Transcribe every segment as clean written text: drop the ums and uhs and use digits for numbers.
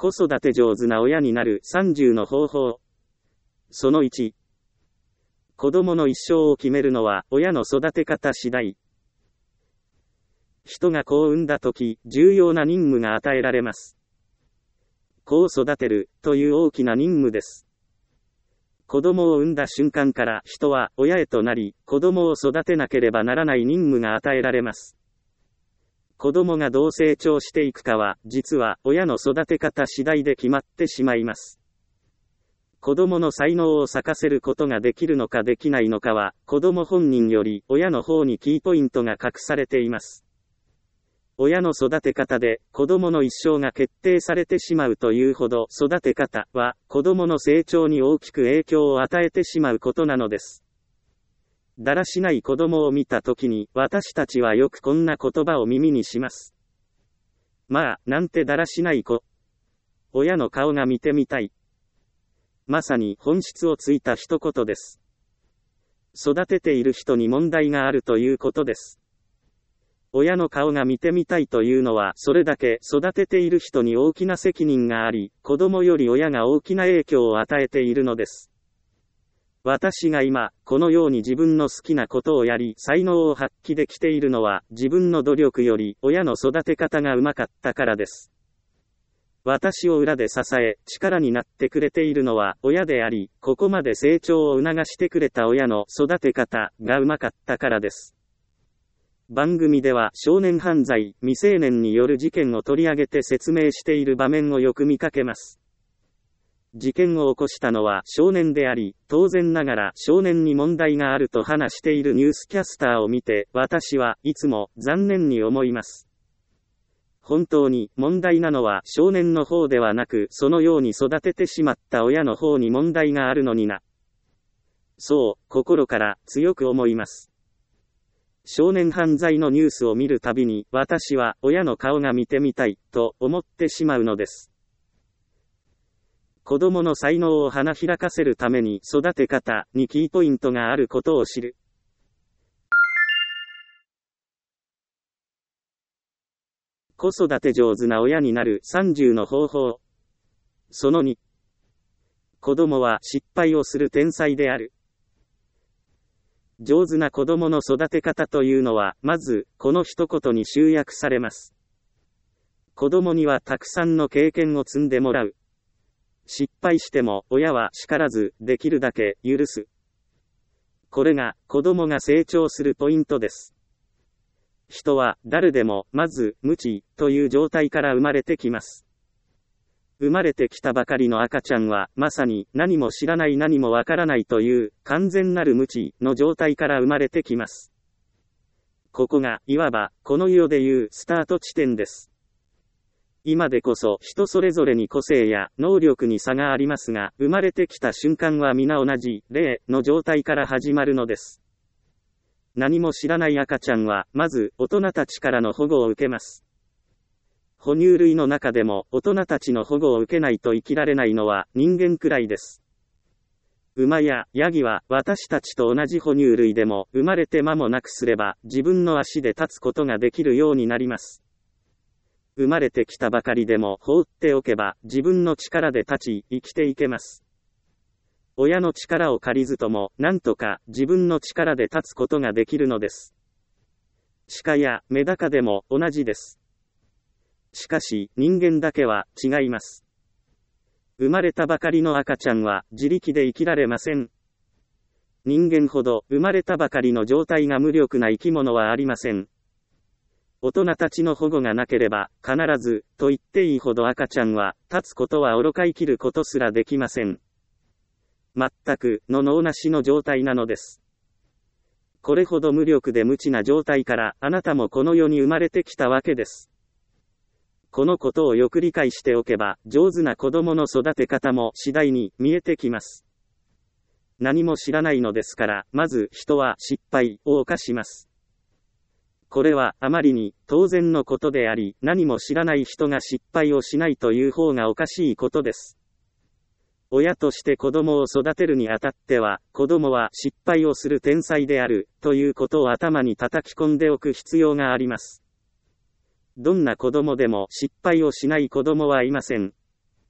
子育て上手な親になる30の方法。その1。子供の一生を決めるのは親の育て方次第。人が子を産んだとき、重要な任務が与えられます。子を育てるという大きな任務です。子供を産んだ瞬間から人は親へとなり、子供を育てなければならない任務が与えられます。子供がどう成長していくかは、実は親の育て方次第で決まってしまいます。子供の才能を咲かせることができるのかできないのかは、子供本人より親の方にキーポイントが隠されています。親の育て方で子供の一生が決定されてしまうというほど、育て方は子供の成長に大きく影響を与えてしまうことなのです。だらしない子供を見たときに、私たちはよくこんな言葉を耳にします。まあ、なんてだらしない子。親の顔が見てみたい。まさに本質をついた一言です。育てている人に問題があるということです。親の顔が見てみたいというのは、それだけ育てている人に大きな責任があり、子供より親が大きな影響を与えているのです。私が今、このように自分の好きなことをやり、才能を発揮できているのは、自分の努力より、親の育て方がうまかったからです。私を裏で支え、力になってくれているのは、親であり、ここまで成長を促してくれた親の育て方がうまかったからです。番組では、少年犯罪、未成年による事件を取り上げて説明している場面をよく見かけます。事件を起こしたのは少年であり、当然ながら少年に問題があると話しているニュースキャスターを見て、私はいつも残念に思います。本当に問題なのは少年の方ではなく、そのように育ててしまった親の方に問題があるのにな。そう、心から強く思います。少年犯罪のニュースを見るたびに、私は親の顔が見てみたいと思ってしまうのです。子供の才能を花開かせるために育て方にキーポイントがあることを知る。子育て上手な親になる30の方法。その2。子供は失敗をする天才である。上手な子供の育て方というのは、まず、この一言に集約されます。子供にはたくさんの経験を積んでもらう。失敗しても親は叱らず、できるだけ許す。これが子供が成長するポイントです。人は誰でもまず無知という状態から生まれてきます。生まれてきたばかりの赤ちゃんはまさに何も知らない何もわからないという完全なる無知の状態から生まれてきます。ここがいわばこの世でいうスタート地点です。今でこそ人それぞれに個性や能力に差がありますが、生まれてきた瞬間は皆同じ霊の状態から始まるのです。何も知らない赤ちゃんは、まず大人たちからの保護を受けます。哺乳類の中でも大人たちの保護を受けないと生きられないのは人間くらいです。馬やヤギは私たちと同じ哺乳類でも生まれて間もなくすれば自分の足で立つことができるようになります。生まれてきたばかりでも放っておけば自分の力で立ち生きていけます。親の力を借りずともなんとか自分の力で立つことができるのです。鹿やメダカでも同じです。しかし人間だけは違います。生まれたばかりの赤ちゃんは自力で生きられません。人間ほど生まれたばかりの状態が無力な生き物はありません。大人たちの保護がなければ、必ず、と言っていいほど赤ちゃんは、立つことは愚か生きることすらできません。全く、の脳なしの状態なのです。これほど無力で無知な状態から、あなたもこの世に生まれてきたわけです。このことをよく理解しておけば、上手な子供の育て方も次第に見えてきます。何も知らないのですから、まず人は失敗を犯します。これはあまりに当然のことであり、何も知らない人が失敗をしないという方がおかしいことです。親として子供を育てるにあたっては、子供は失敗をする天才である、ということを頭に叩き込んでおく必要があります。どんな子供でも失敗をしない子供はいません。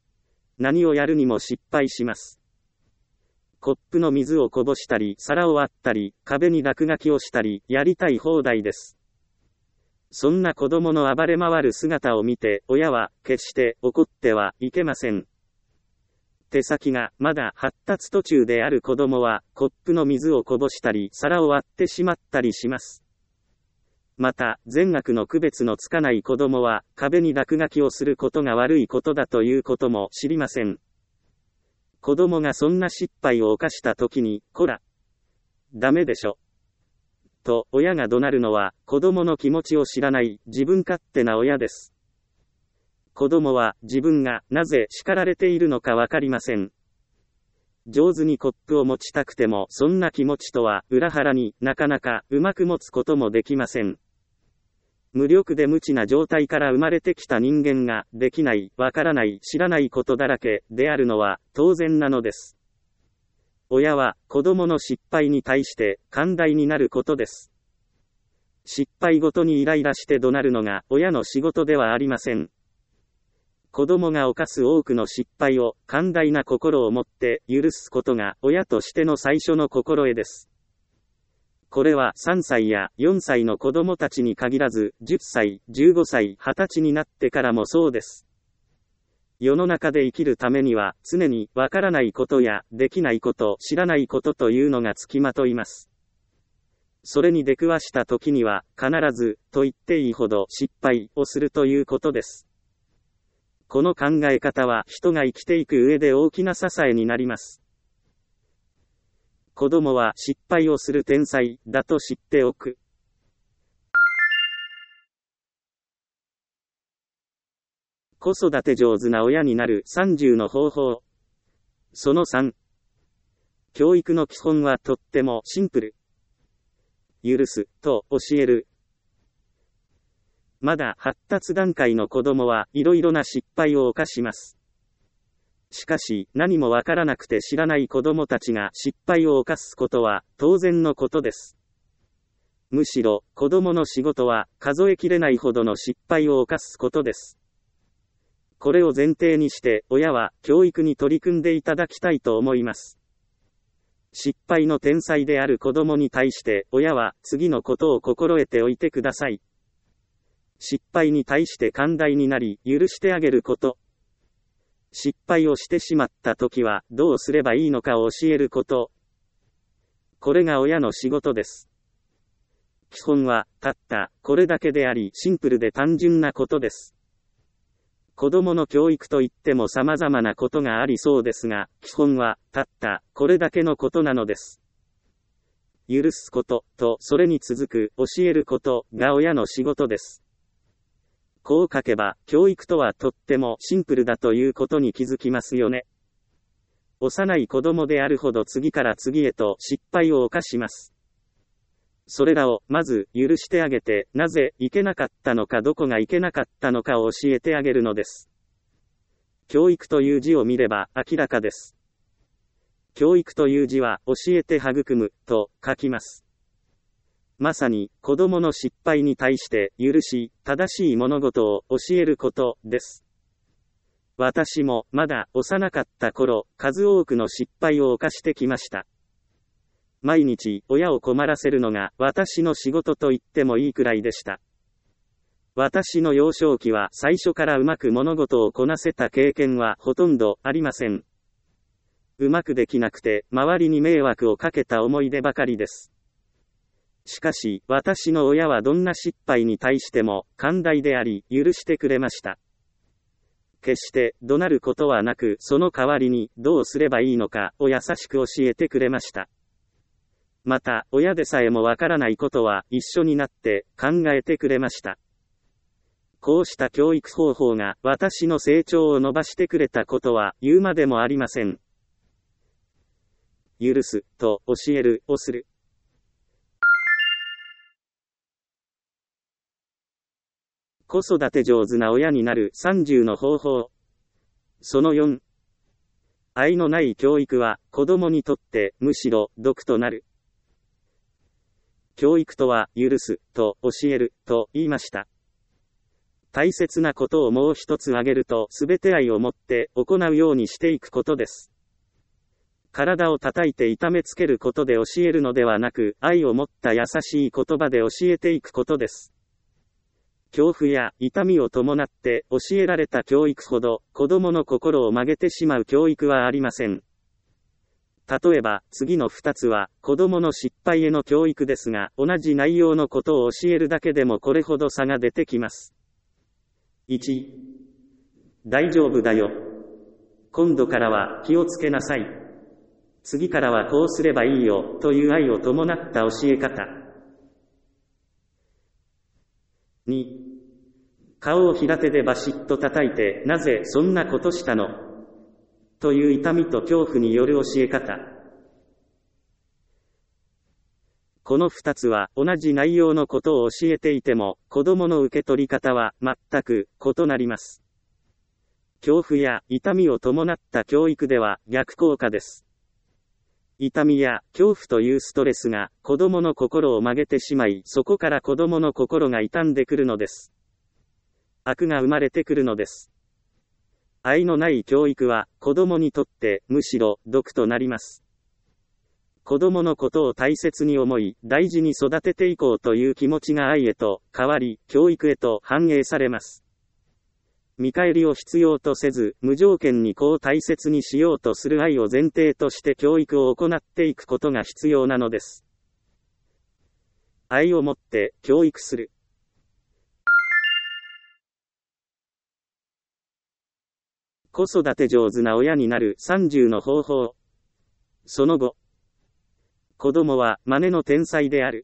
何をやるにも失敗します。コップの水をこぼしたり、皿を割ったり、壁に落書きをしたり、やりたい放題です。そんな子供の暴れ回る姿を見て、親は決して怒ってはいけません。手先がまだ発達途中である子供は、コップの水をこぼしたり、皿を割ってしまったりします。また、善悪の区別のつかない子供は、壁に落書きをすることが悪いことだということも知りません。子供がそんな失敗を犯したときに、こら、ダメでしょ。と、親が怒鳴るのは、子供の気持ちを知らない自分勝手な親です。子供は自分がなぜ叱られているのかわかりません。上手にコップを持ちたくても、そんな気持ちとは裏腹になかなかうまく持つこともできません。無力で無知な状態から生まれてきた人間ができない、わからない、知らないことだらけであるのは当然なのです。親は子供の失敗に対して寛大になることです。失敗ごとにイライラして怒鳴るのが親の仕事ではありません。子供が犯す多くの失敗を寛大な心を持って許すことが親としての最初の心得です。これは3歳や4歳の子供たちに限らず、10歳、15歳、20歳になってからもそうです。世の中で生きるためには、常にわからないことやできないこと、知らないことというのがつきまといます。それに出くわした時には、必ず、と言っていいほど失敗をするということです。この考え方は人が生きていく上で大きな支えになります。子供は失敗をする天才だと知っておく。子育て上手な親になる30の方法。その3。教育の基本はとってもシンプル。許すと教える。まだ発達段階の子供はいろいろな失敗を犯します。しかし、何もわからなくて知らない子供たちが失敗を犯すことは当然のことです。むしろ、子供の仕事は数えきれないほどの失敗を犯すことです。これを前提にして、親は教育に取り組んでいただきたいと思います。失敗の天才である子供に対して、親は次のことを心得ておいてください。失敗に対して寛大になり、許してあげること。失敗をしてしまったときはどうすればいいのかを教えること。これが親の仕事です。基本は、たったこれだけであり、シンプルで単純なことです。子供の教育といっても様々なことがありそうですが、基本は、たったこれだけのことなのです。許すことと、それに続く教えることが親の仕事です。こう書けば、教育とはとってもシンプルだということに気づきますよね。幼い子供であるほど次から次へと失敗を犯します。それらをまず許してあげて、なぜいけなかったのかどこがいけなかったのかを教えてあげるのです。教育という字を見れば明らかです。教育という字は教えて育むと書きます。まさに、子供の失敗に対して、許し、正しい物事を教えることです。私も、まだ幼かった頃、数多くの失敗を犯してきました。毎日、親を困らせるのが、私の仕事と言ってもいいくらいでした。私の幼少期は、最初からうまく物事をこなせた経験は、ほとんどありません。うまくできなくて、周りに迷惑をかけた思い出ばかりです。しかし、私の親はどんな失敗に対しても、寛大であり、許してくれました。決して、怒鳴ることはなく、その代わりに、どうすればいいのか、を優しく教えてくれました。また、親でさえもわからないことは、一緒になって、考えてくれました。こうした教育方法が、私の成長を伸ばしてくれたことは、言うまでもありません。許す、と、教える、をする。子育て上手な親になる30の方法。その4。愛のない教育は子供にとってむしろ毒となる。教育とは許すと教えると言いました。 大切なことをもう一つ挙げると、すべて愛をもって行うようにしていくことです。体を叩いて痛めつけることで教えるのではなく、愛を持った優しい言葉で教えていくことです。恐怖や痛みを伴って教えられた教育ほど、子供の心を曲げてしまう教育はありません。例えば、次の2つは、子供の失敗への教育ですが、同じ内容のことを教えるだけでもこれほど差が出てきます。1、大丈夫だよ。今度からは気をつけなさい。次からはこうすればいいよ、という愛を伴った教え方。2、顔を平手でバシッと叩いて、なぜそんなことしたの？という痛みと恐怖による教え方。この2つは同じ内容のことを教えていても、子供の受け取り方は全く異なります。恐怖や痛みを伴った教育では逆効果です。痛みや恐怖というストレスが子供の心を曲げてしまい、そこから子供の心が傷んでくるのです。悪が生まれてくるのです。愛のない教育は子供にとってむしろ毒となります。子供のことを大切に思い、大事に育てていこうという気持ちが愛へと変わり、教育へと反映されます。見返りを必要とせず、無条件に子を大切にしようとする愛を前提として教育を行っていくことが必要なのです。愛をもって教育する。子育て上手な親になる30の方法。その後、子供は真似の天才である。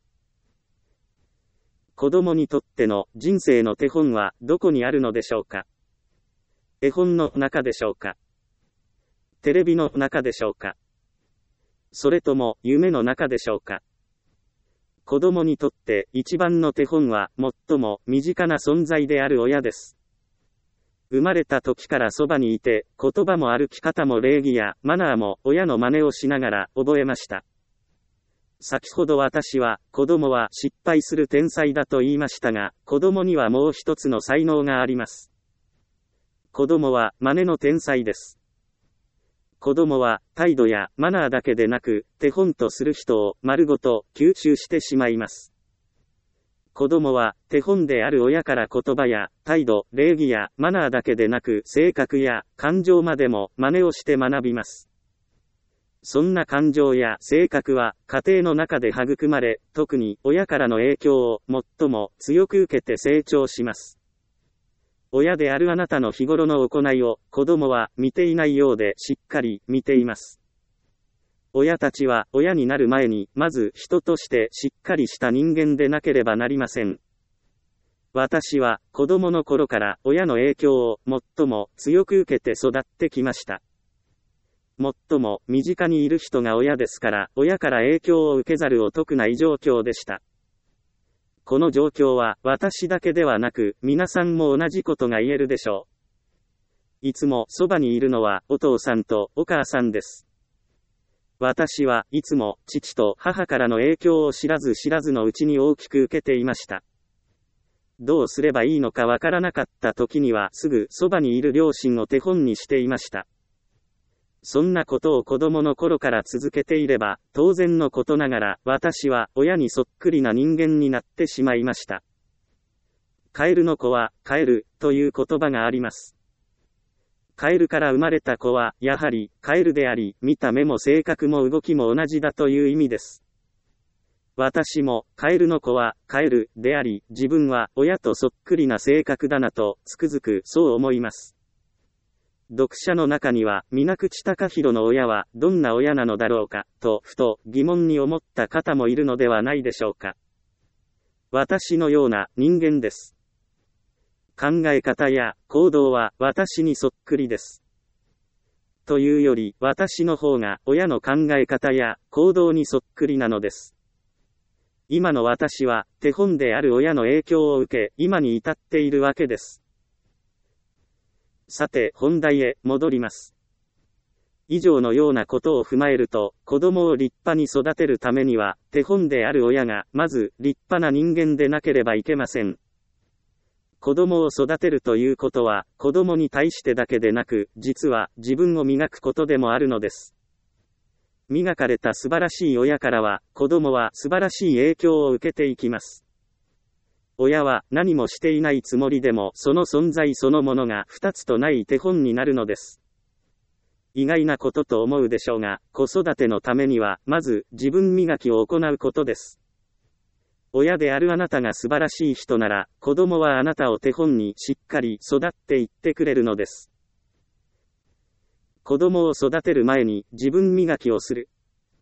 子供にとっての人生の手本はどこにあるのでしょうか。絵本の中でしょうか。テレビの中でしょうか。それとも夢の中でしょうか。子供にとって一番の手本は最も身近な存在である親です。生まれた時からそばにいて、言葉も歩き方も礼儀やマナーも親の真似をしながら覚えました。先ほど私は子供は失敗する天才だと言いましたが、子供にはもう一つの才能があります。子供は真似の天才です。子供は態度やマナーだけでなく、手本とする人を丸ごと吸収してしまいます。子供は手本である親から言葉や態度、礼儀やマナーだけでなく、性格や感情までも真似をして学びます。そんな感情や性格は家庭の中で育まれ、特に親からの影響を最も強く受けて成長します。親であるあなたの日頃の行いを子供は見ていないようでしっかり見ています。親たちは親になる前にまず人としてしっかりした人間でなければなりません。私は子供の頃から親の影響を最も強く受けて育ってきました。最も身近にいる人が親ですから、親から影響を受けざるを得ない状況でした。この状況は私だけではなく、皆さんも同じことが言えるでしょう。いつもそばにいるのはお父さんとお母さんです。私はいつも父と母からの影響を知らず知らずのうちに大きく受けていました。どうすればいいのかわからなかった時にはすぐそばにいる両親を手本にしていました。そんなことを子供の頃から続けていれば、当然のことながら、私は親にそっくりな人間になってしまいました。カエルの子は、カエル、という言葉があります。カエルから生まれた子は、やはり、カエルであり、見た目も性格も動きも同じだという意味です。私も、カエルの子は、カエル、であり、自分は、親とそっくりな性格だなと、つくづく、そう思います。読者の中には、水口貴弘の親はどんな親なのだろうか、とふと疑問に思った方もいるのではないでしょうか。私のような人間です。考え方や行動は私にそっくりです。というより、私の方が親の考え方や行動にそっくりなのです。今の私は手本である親の影響を受け、今に至っているわけです。さて本題へ戻ります。以上のようなことを踏まえると、子供を立派に育てるためには、手本である親がまず立派な人間でなければいけません。 子供を育てるということは、子供に対してだけでなく、実は自分を磨くことでもあるのです。磨かれた素晴らしい親からは、子供は素晴らしい影響を受けていきます。親は何もしていないつもりでも、その存在そのものが二つとない手本になるのです。意外なことと思うでしょうが、子育てのためには、まず自分磨きを行うことです。親であるあなたが素晴らしい人なら、子供はあなたを手本にしっかり育っていってくれるのです。子供を育てる前に自分磨きをする。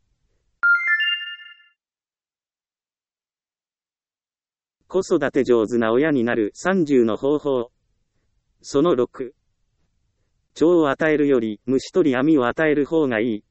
子育て上手な親になる30の方法。その6。蝶を与えるより虫取り網を与える方がいい。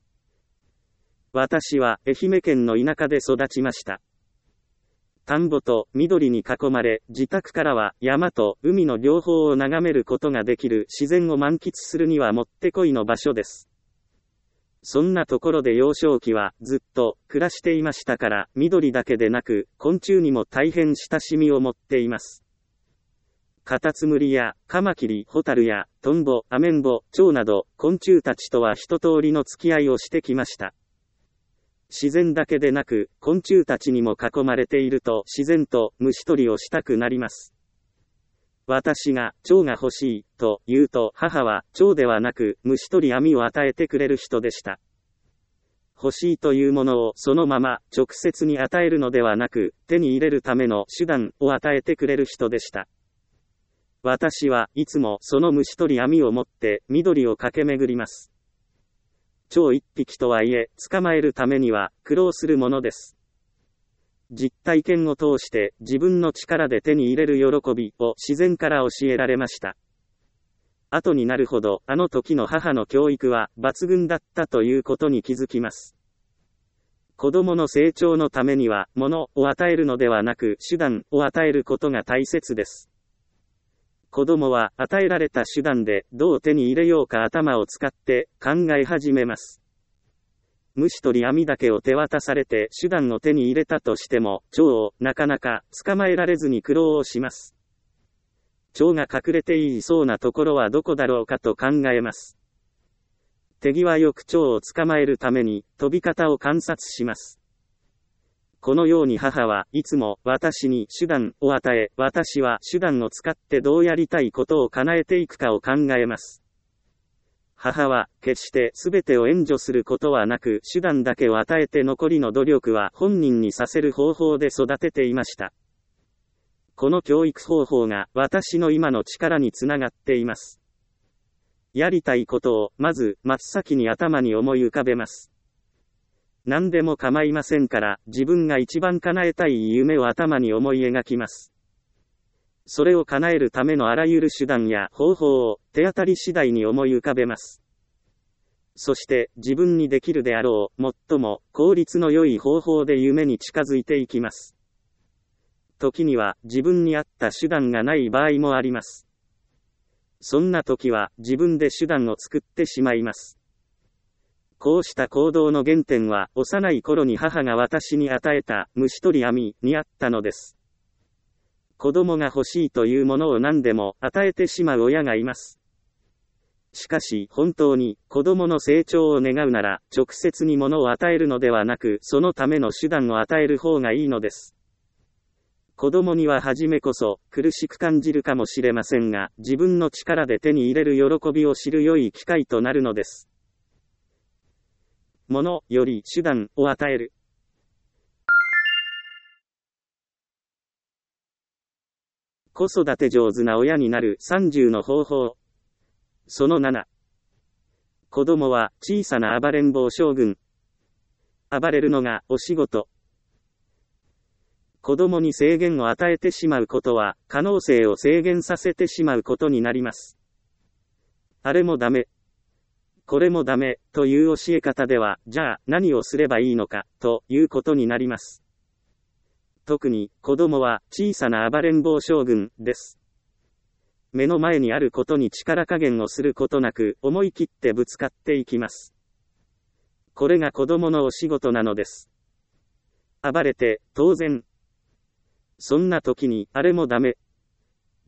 私は愛媛県の田舎で育ちました。田んぼと緑に囲まれ、自宅からは山と海の両方を眺めることができる自然を満喫するにはもってこいの場所です。そんなところで幼少期はずっと暮らしていましたから、緑だけでなく昆虫にも大変親しみを持っています。カタツムリやカマキリ、ホタルやトンボ、アメンボ、蝶など昆虫たちとは一通りの付き合いをしてきました。自然だけでなく昆虫たちにも囲まれていると自然と虫取りをしたくなります。私が蝶が欲しいと言うと、母は蝶ではなく虫取り網を与えてくれる人でした。欲しいというものをそのまま直接に与えるのではなく、手に入れるための手段を与えてくれる人でした。私はいつもその虫取り網を持って緑を駆け巡ります。蝶一匹とはいえ、捕まえるためには苦労するものです。実体験を通して自分の力で手に入れる喜びを自然から教えられました。後になるほど、あの時の母の教育は抜群だったということに気づきます。子供の成長のためには、物を与えるのではなく手段を与えることが大切です。子供は与えられた手段でどう手に入れようか頭を使って考え始めます。虫取り網だけを手渡されて手段を手に入れたとしても、蝶をなかなか捕まえられずに苦労をします。蝶が隠れていそうなところはどこだろうかと考えます。手際よく蝶を捕まえるために飛び方を観察します。このように母はいつも私に手段を与え、私は手段を使ってどうやりたいことを叶えていくかを考えます。母は決して全てを援助することはなく、手段だけを与えて残りの努力は本人にさせる方法で育てていました。この教育方法が私の今の力につながっています。やりたいことをまず真っ先に頭に思い浮かべます。何でも構いませんから、自分が一番叶えたい夢を頭に思い描きます。それを叶えるためのあらゆる手段や方法を手当たり次第に思い浮かべます。そして自分にできるであろう最も効率の良い方法で夢に近づいていきます。時には自分に合った手段がない場合もあります。そんな時は自分で手段を作ってしまいます。こうした行動の原点は幼い頃に母が私に与えた虫取り網にあったのです。子供が欲しいというものを何でも与えてしまう親がいます。しかし本当に子供の成長を願うなら直接に物を与えるのではなく、そのための手段を与える方がいいのです。子供には初めこそ苦しく感じるかもしれませんが、自分の力で手に入れる喜びを知る良い機会となるのです。物より手段を与える。子育て上手な親になる30の方法。その7。子供は小さな暴れん坊将軍。暴れるのがお仕事。子供に制限を与えてしまうことは、可能性を制限させてしまうことになります。あれもダメ。これもダメ、という教え方では、じゃあ何をすればいいのか、ということになります。特に、子供は小さな暴れん坊将軍です。目の前にあることに力加減をすることなく、思い切ってぶつかっていきます。これが子供のお仕事なのです。暴れて、当然。そんな時に、あれもダメ。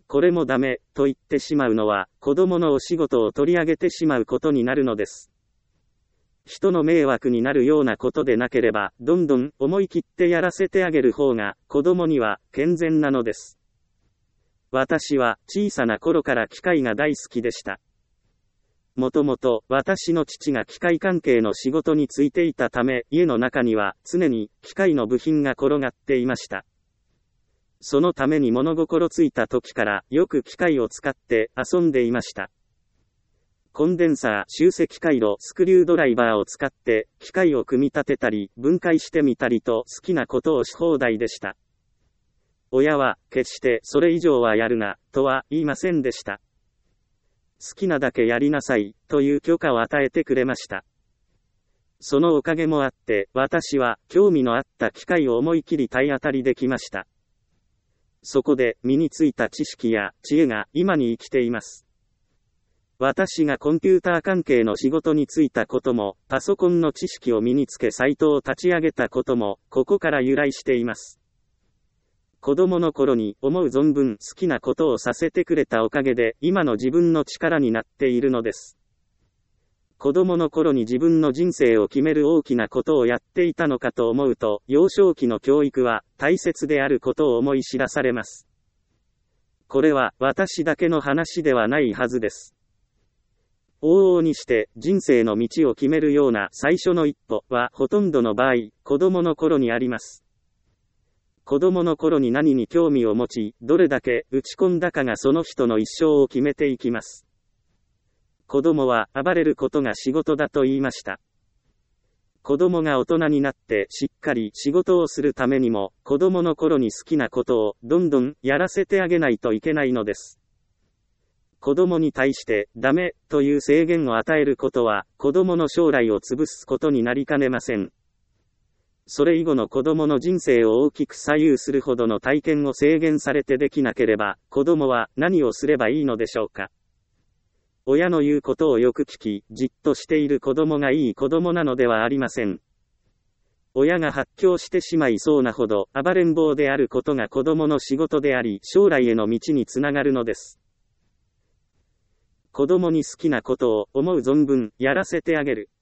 これもダメ、と言ってしまうのは、子供のお仕事を取り上げてしまうことになるのです。人の迷惑になるようなことでなければ、どんどん思い切ってやらせてあげる方が、子供には健全なのです。私は小さな頃から機械が大好きでした。もともと私の父が機械関係の仕事に就いていたため、家の中には常に機械の部品が転がっていました。そのために物心ついた時からよく機械を使って遊んでいました。コンデンサー、集積回路、スクリュードライバーを使って機械を組み立てたり分解してみたりと好きなことをし放題でした。親は決してそれ以上はやるなとは言いませんでした。好きなだけやりなさいという許可を与えてくれました。そのおかげもあって私は興味のあった機械を思い切り体当たりできました。そこで身についた知識や知恵が今に生きています。私がコンピューター関係の仕事に就いたことも、パソコンの知識を身につけサイトを立ち上げたことも、ここから由来しています。子供の頃に思う存分好きなことをさせてくれたおかげで、今の自分の力になっているのです。子供の頃に自分の人生を決める大きなことをやっていたのかと思うと、幼少期の教育は大切であることを思い知らされます。これは私だけの話ではないはずです。往々にして人生の道を決めるような最初の一歩はほとんどの場合、子供の頃にあります。子供の頃に何に興味を持ち、どれだけ打ち込んだかがその人の一生を決めていきます。子供は暴れることが仕事だと言いました。子供が大人になってしっかり仕事をするためにも、子供の頃に好きなことをどんどんやらせてあげないといけないのです。子供に対してダメという制限を与えることは、子供の将来を潰すことになりかねません。それ以後の子供の人生を大きく左右するほどの体験を制限されてできなければ、子供は何をすればいいのでしょうか。親の言うことをよく聞き、じっとしている子供がいい子供なのではありません。親が発狂してしまいそうなほど暴れん坊であることが子供の仕事であり、将来への道につながるのです。子供に好きなことを思う存分やらせてあげる。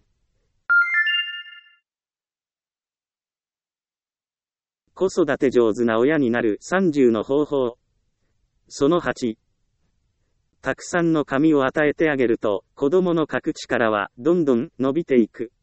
子育て上手な親になる30の方法。その8。たくさんの紙を与えてあげると、子供の書く力はどんどん伸びていく。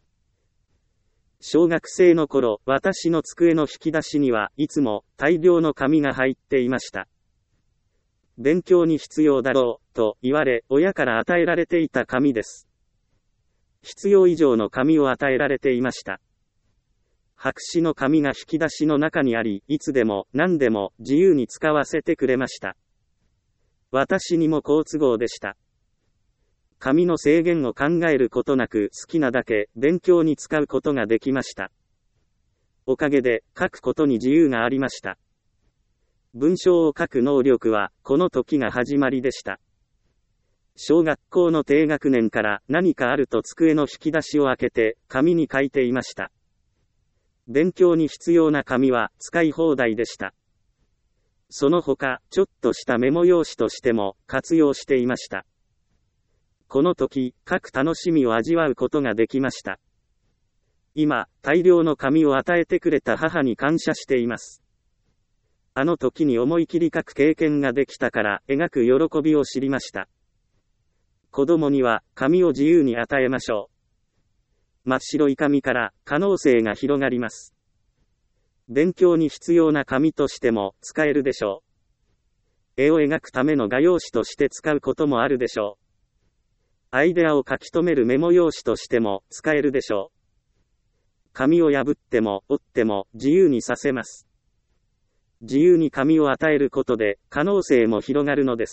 小学生の頃、私の机の引き出しにはいつも大量の紙が入っていました。勉強に必要だろう、と言われ、親から与えられていた紙です。必要以上の紙を与えられていました。白紙の紙が引き出しの中にあり、いつでも何でも自由に使わせてくれました。私にも好都合でした。紙の制限を考えることなく好きなだけ勉強に使うことができました。おかげで書くことに自由がありました。文章を書く能力はこの時が始まりでした。小学校の低学年から何かあると机の引き出しを開けて紙に書いていました。勉強に必要な紙は使い放題でした。その他、ちょっとしたメモ用紙としても活用していました。この時、書く楽しみを味わうことができました。今、大量の紙を与えてくれた母に感謝しています。あの時に思い切り書く経験ができたから描く喜びを知りました。子供には紙を自由に与えましょう。真っ白い紙から可能性が広がります。勉強に必要な紙としても使えるでしょう。絵を描くための画用紙として使うこともあるでしょう。アイデアを書き留めるメモ用紙としても使えるでしょう。紙を破っても折っても自由にさせます。自由に紙を与えることで可能性も広がるのです。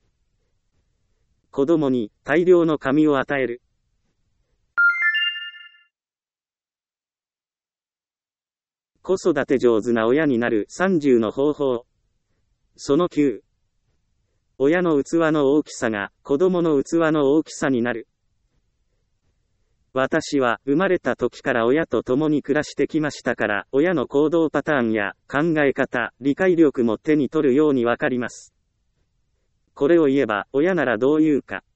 子供に大量の紙を与える。子育て上手な親になる30の方法。その9。親の器の大きさが子供の器の大きさになる。私は生まれた時から親と共に暮らしてきましたから、親の行動パターンや考え方、理解力も手に取るようにわかります。 これを言えば、親ならどう言うか。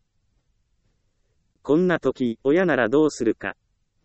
こんな時、親ならどうするか。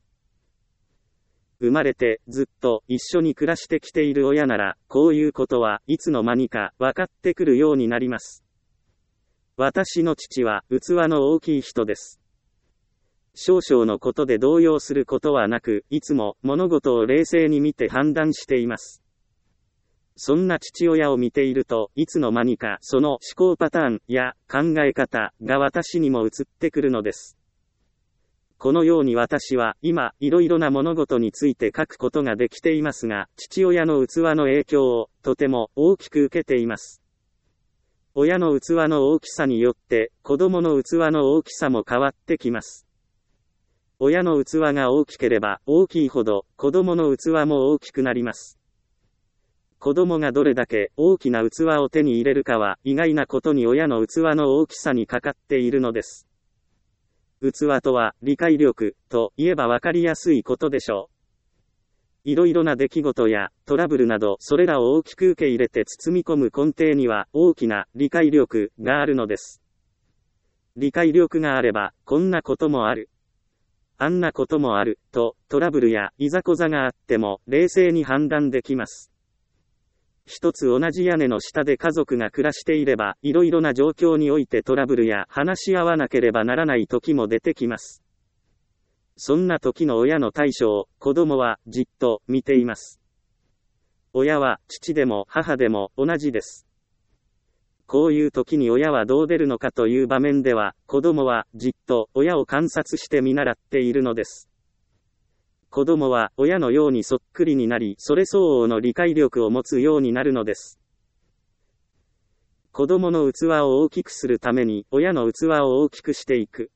生まれて、ずっと、一緒に暮らしてきている親なら、こういうことはいつの間にか、分かってくるようになります。私の父は、器の大きい人です。少々のことで動揺することはなく、いつも、物事を冷静に見て判断しています。そんな父親を見ていると、いつの間にか、その思考パターン、や、考え方、が私にも移ってくるのです。このように私は、今、いろいろな物事について書くことができていますが、父親の器の影響を、とても、大きく受けています。親の器の大きさによって、子供の器の大きさも変わってきます。親の器が大きければ、大きいほど、子供の器も大きくなります。子供がどれだけ大きな器を手に入れるかは、意外なことに親の器の大きさにかかっているのです。器とは、理解力、と言えばわかりやすいことでしょう。いろいろな出来事や、トラブルなど、それらを大きく受け入れて包み込む根底には、大きな、理解力、があるのです。理解力があれば、こんなこともある。あんなこともある、と、トラブルや、いざこざがあっても、冷静に判断できます。一つ同じ屋根の下で家族が暮らしていれば、いろいろな状況においてトラブルや話し合わなければならない時も出てきます。そんな時の親の対処を、子供は、じっと、見ています。親は、父でも母でも、同じです。こういう時に親はどう出るのかという場面では、子供は、じっと、親を観察して見習っているのです。子供は親のようにそっくりになり、それ相応の理解力を持つようになるのです。子供の器を大きくするために、親の器を大きくしていく。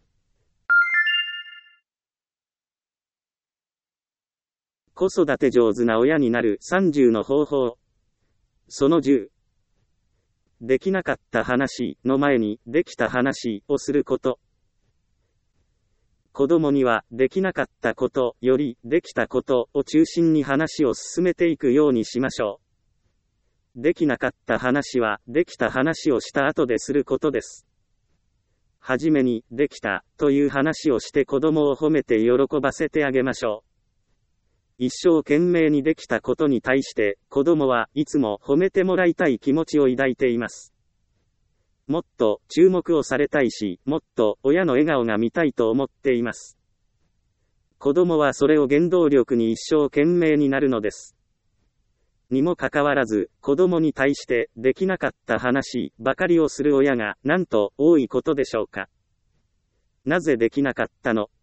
子育て上手な親になる30の方法。その10。できなかった話の前に、できた話をすること。子供には、できなかったことより、できたことを中心に話を進めていくようにしましょう。できなかった話は、できた話をした後ですることです。はじめに、できた、という話をして子供を褒めて喜ばせてあげましょう。一生懸命にできたことに対して、子供はいつも褒めてもらいたい気持ちを抱いています。もっと注目をされたいし、もっと親の笑顔が見たいと思っています。子供はそれを原動力に一生懸命になるのです。にもかかわらず、子供に対してできなかった話ばかりをする親がなんと多いことでしょうか。なぜできなかったの？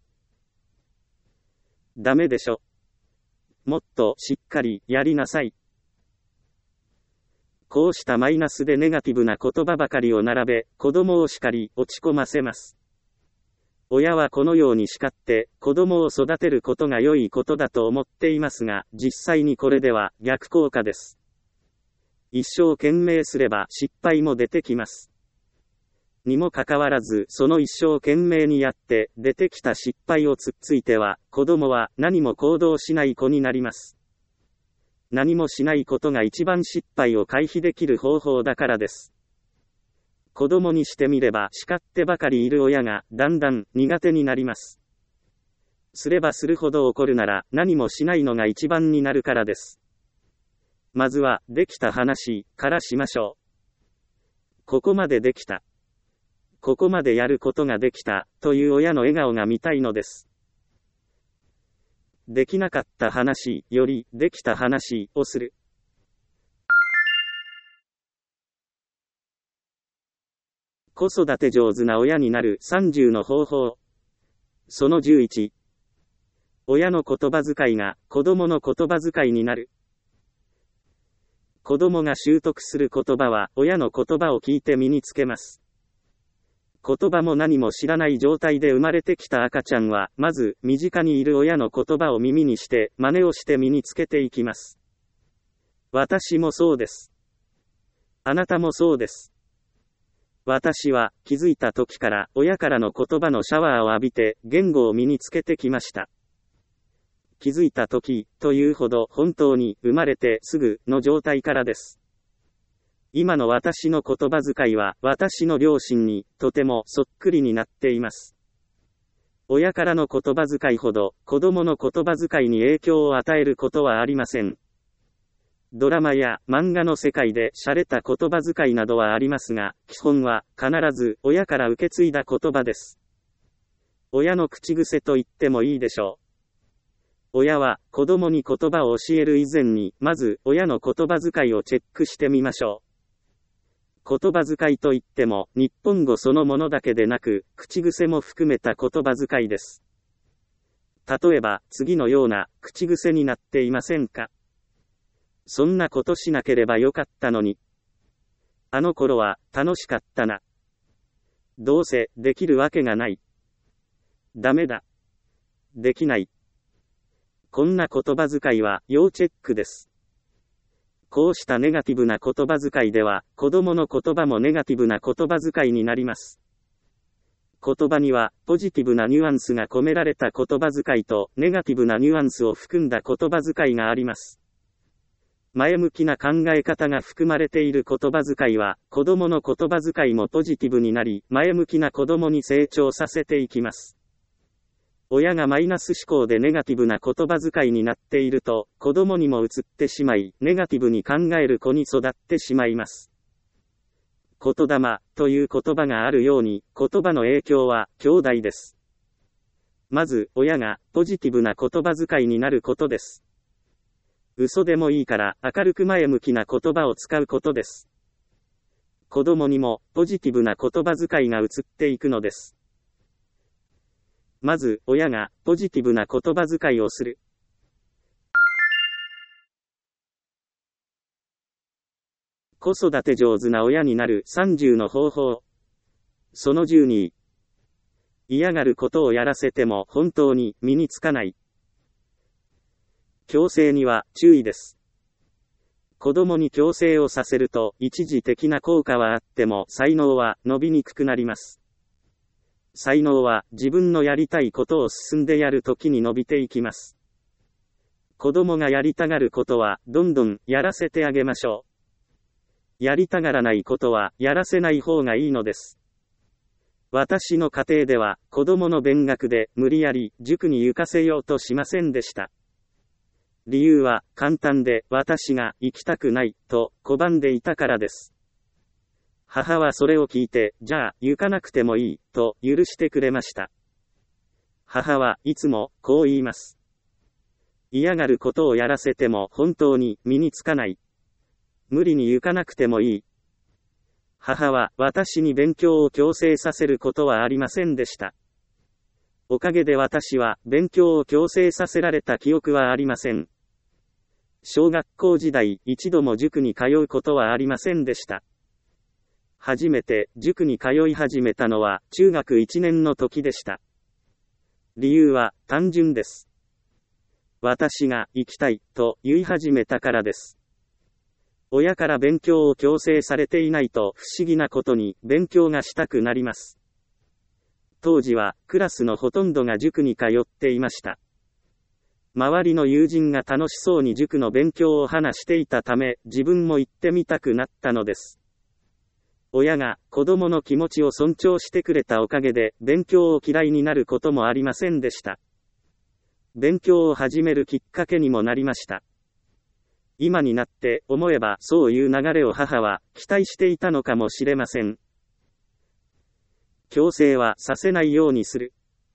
ダメでしょ。もっとしっかりやりなさい。こうしたマイナスでネガティブな言葉ばかりを並べ、子供を叱り、落ち込ませます。親はこのように叱って、子供を育てることが良いことだと思っていますが、実際にこれでは逆効果です。一生懸命すれば失敗も出てきます。にもかかわらず、その一生懸命にやって、出てきた失敗をつっついては、子供は何も行動しない子になります。何もしないことが一番失敗を回避できる方法だからです。子供にしてみれば叱ってばかりいる親がだんだん苦手になります。すればするほど怒るなら何もしないのが一番になるからです。まずはできた話からしましょう。ここまでできた。ここまでやることができたという親の笑顔が見たいのです。できなかった話よりできた話をする。子育て上手な親になる30の方法。その11。親の言葉遣いが子供の言葉遣いになる。子供が習得する言葉は親の言葉を聞いて身につけます。言葉も何も知らない状態で生まれてきた赤ちゃんは、まず、身近にいる親の言葉を耳にして、真似をして身につけていきます。私もそうです。あなたもそうです。私は、気づいた時から、親からの言葉のシャワーを浴びて、言語を身につけてきました。気づいた時、というほど、本当に、生まれてすぐの状態からです。 今の私の言葉遣いは私の両親にとてもそっくりになっています。親からの言葉遣いほど子供の言葉遣いに影響を与えることはありません。ドラマや漫画の世界で洒落た言葉遣いなどはありますが、基本は必ず親から受け継いだ言葉です。親の口癖と言ってもいいでしょう。親は子供に言葉を教える以前に、まず親の言葉遣いをチェックしてみましょう。言葉遣いといっても、日本語そのものだけでなく、口癖も含めた言葉遣いです。例えば、次のような口癖になっていませんか？そんなことしなければよかったのに。あの頃は楽しかったな。どうせできるわけがない。ダメだ。できない。こんな言葉遣いは要チェックです。こうしたネガティブな言葉遣いでは、子供の言葉もネガティブな言葉遣いになります。言葉には、ポジティブなニュアンスが込められた言葉遣いと、ネガティブなニュアンスを含んだ言葉遣いがあります。前向きな考え方が含まれている言葉遣いは、子供の言葉遣いもポジティブになり、前向きな子供に成長させていきます。親がマイナス思考でネガティブな言葉遣いになっていると、子供にも移ってしまい、ネガティブに考える子に育ってしまいます。言霊という言葉があるように、言葉の影響は兄弟です。まず、親がポジティブな言葉遣いになることです。嘘でもいいから明るく前向きな言葉を使うことです。子供にもポジティブな言葉遣いが移っていくのです。まず、親がポジティブな言葉遣いをする。子育て上手な親になる30の方法。その12。嫌がることをやらせても本当に身につかない。強制には注意です。子供に強制をさせると一時的な効果はあっても才能は伸びにくくなります。才能は自分のやりたいことを進んでやるときに伸びていきます。子供がやりたがることはどんどんやらせてあげましょう。やりたがらないことはやらせない方がいいのです。私の家庭では子供の勉学で無理やり塾に行かせようとしませんでした。理由は簡単で私が行きたくないと拒んでいたからです。母はそれを聞いて、じゃあ行かなくてもいいと許してくれました。母はいつもこう言います。嫌がることをやらせても本当に身につかない。無理に行かなくてもいい。母は私に勉強を強制させることはありませんでした。おかげで私は勉強を強制させられた記憶はありません。小学校時代一度も塾に通うことはありませんでした。初めて塾に通い始めたのは中学1年の時でした。理由は単純です。私が行きたいと言い始めたからです。親から勉強を強制されていないと不思議なことに勉強がしたくなります。当時はクラスのほとんどが塾に通っていました。周りの友人が楽しそうに塾の勉強を話していたため、自分も行ってみたくなったのです。親が子供の気持ちを尊重してくれたおかげで勉強を嫌いになることもありませんでした。勉強を始めるきっかけにもなりました。今になって思えばそういう流れを母は期待していたのかもしれません。強制はさせないようにする。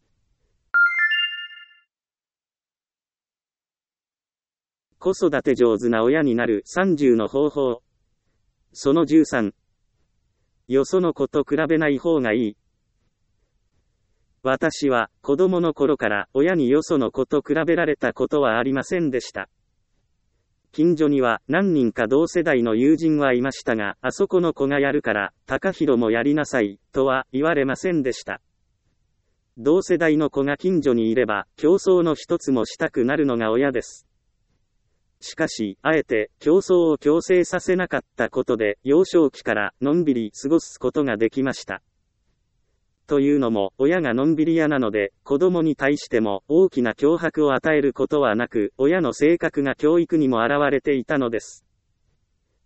子育て上手な親になる30の方法。その13。よその子と比べない方がいい。私は子供の頃から親によその子と比べられたことはありませんでした。近所には何人か同世代の友人はいましたが、あそこの子がやるから、高弘もやりなさい、とは言われませんでした。同世代の子が近所にいれば、競争の一つもしたくなるのが親です。しかし、あえて競争を強制させなかったことで、幼少期からのんびり過ごすことができました。というのも、親がのんびり屋なので、子供に対しても大きな脅迫を与えることはなく、親の性格が教育にも現れていたのです。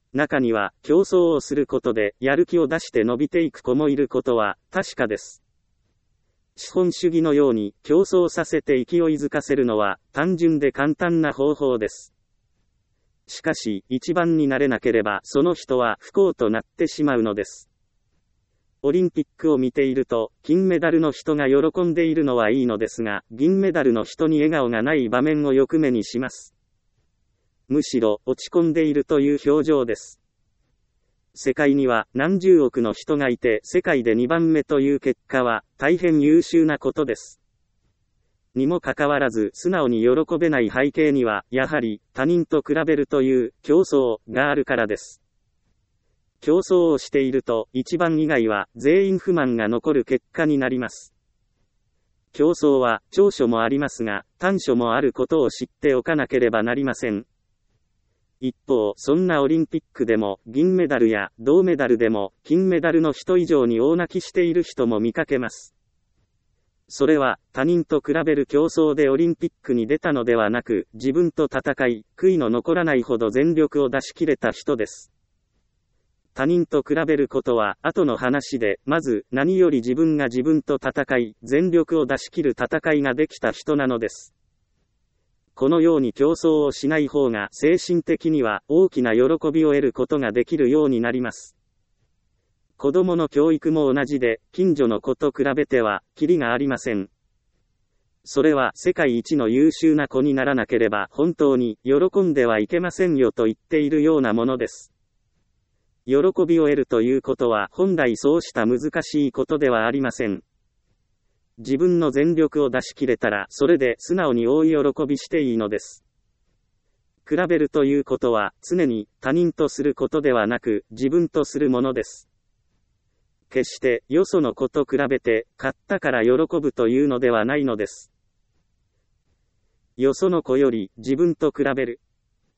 中には、競争をすることで、やる気を出して伸びていく子もいることは、確かです。資本主義のように、競争させて勢いづかせるのは、単純で簡単な方法です。しかし、一番になれなければ、その人は不幸となってしまうのです。オリンピックを見ていると、金メダルの人が喜んでいるのはいいのですが、銀メダルの人に笑顔がない場面をよく目にします。むしろ、落ち込んでいるという表情です。世界には何十億の人がいて、世界で2番目という結果は、大変優秀なことです。にもかかわらず、素直に喜べない背景には、やはり、他人と比べるという、競争があるからです。競争をしていると、一番以外は、全員不満が残る結果になります。競争は、長所もありますが、短所もあることを知っておかなければなりません。一方、そんなオリンピックでも、銀メダルや銅メダルでも、金メダルの人以上に大泣きしている人も見かけます。それは、他人と比べる競争でオリンピックに出たのではなく、自分と戦い、悔いの残らないほど全力を出し切れた人です。他人と比べることは、後の話で、まず、何より自分が自分と戦い、全力を出し切る戦いができた人なのです。このように競争をしない方が精神的には大きな喜びを得ることができるようになります。子供の教育も同じで、近所の子と比べては、キリがありません。それは世界一の優秀な子にならなければ本当に喜んではいけませんよと言っているようなものです。喜びを得るということは本来そうした難しいことではありません。自分の全力を出し切れたら、それで素直に大い喜びしていいのです。比べるということは、常に他人とすることではなく、自分とするものです。決して、よその子と比べて、勝ったから喜ぶというのではないのです。よその子より、自分と比べる。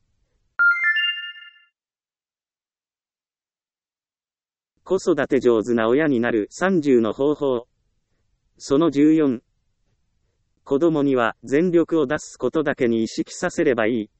子育て上手な親になる30の方法。その14。子供には全力を出すことだけに意識させればいい。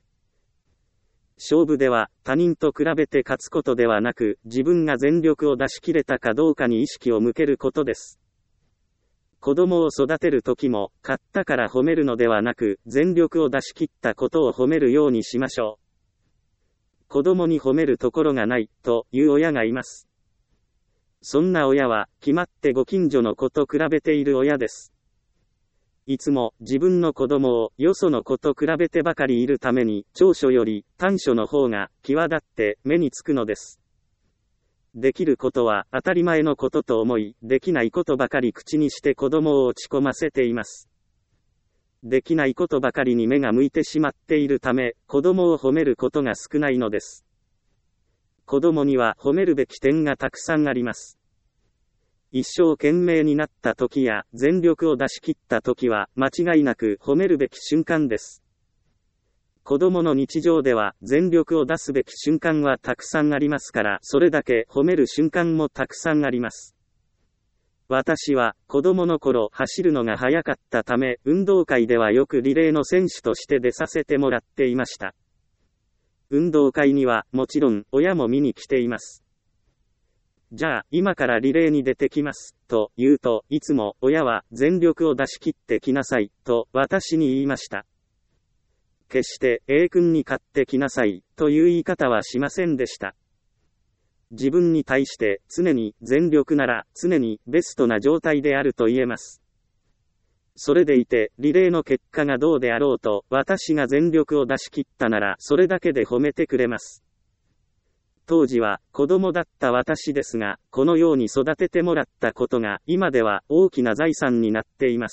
勝負では他人と比べて勝つことではなく、自分が全力を出し切れたかどうかに意識を向けることです。子供を育てるときも、勝ったから褒めるのではなく、全力を出し切ったことを褒めるようにしましょう。子供に褒めるところがない、という親がいます。そんな親は、決まってご近所の子と比べている親です。いつも自分の子供をよその子と比べてばかりいるために、長所より短所の方が際立って目につくのです。できることは当たり前のことと思い、できないことばかり口にして子供を落ち込ませています。できないことばかりに目が向いてしまっているため、子供を褒めることが少ないのです。子供には褒めるべき点がたくさんあります。一生懸命になった時や全力を出し切った時は間違いなく褒めるべき瞬間です。子供の日常では全力を出すべき瞬間はたくさんありますから、それだけ褒める瞬間もたくさんあります。私は子供の頃走るのが速かったため、運動会ではよくリレーの選手として出させてもらっていました。運動会にはもちろん親も見に来ています。じゃあ今からリレーに出てきますと言うと、いつも親は全力を出し切ってきなさいと私に言いました。決して A 君に勝ってきなさいという言い方はしませんでした。自分に対して常に全力なら常にベストな状態であると言えます。それでいてリレーの結果がどうであろうと、私が全力を出し切ったならそれだけで褒めてくれます。当時は子供だった私ですが、このように育ててもらったことが今では大きな財産になっています。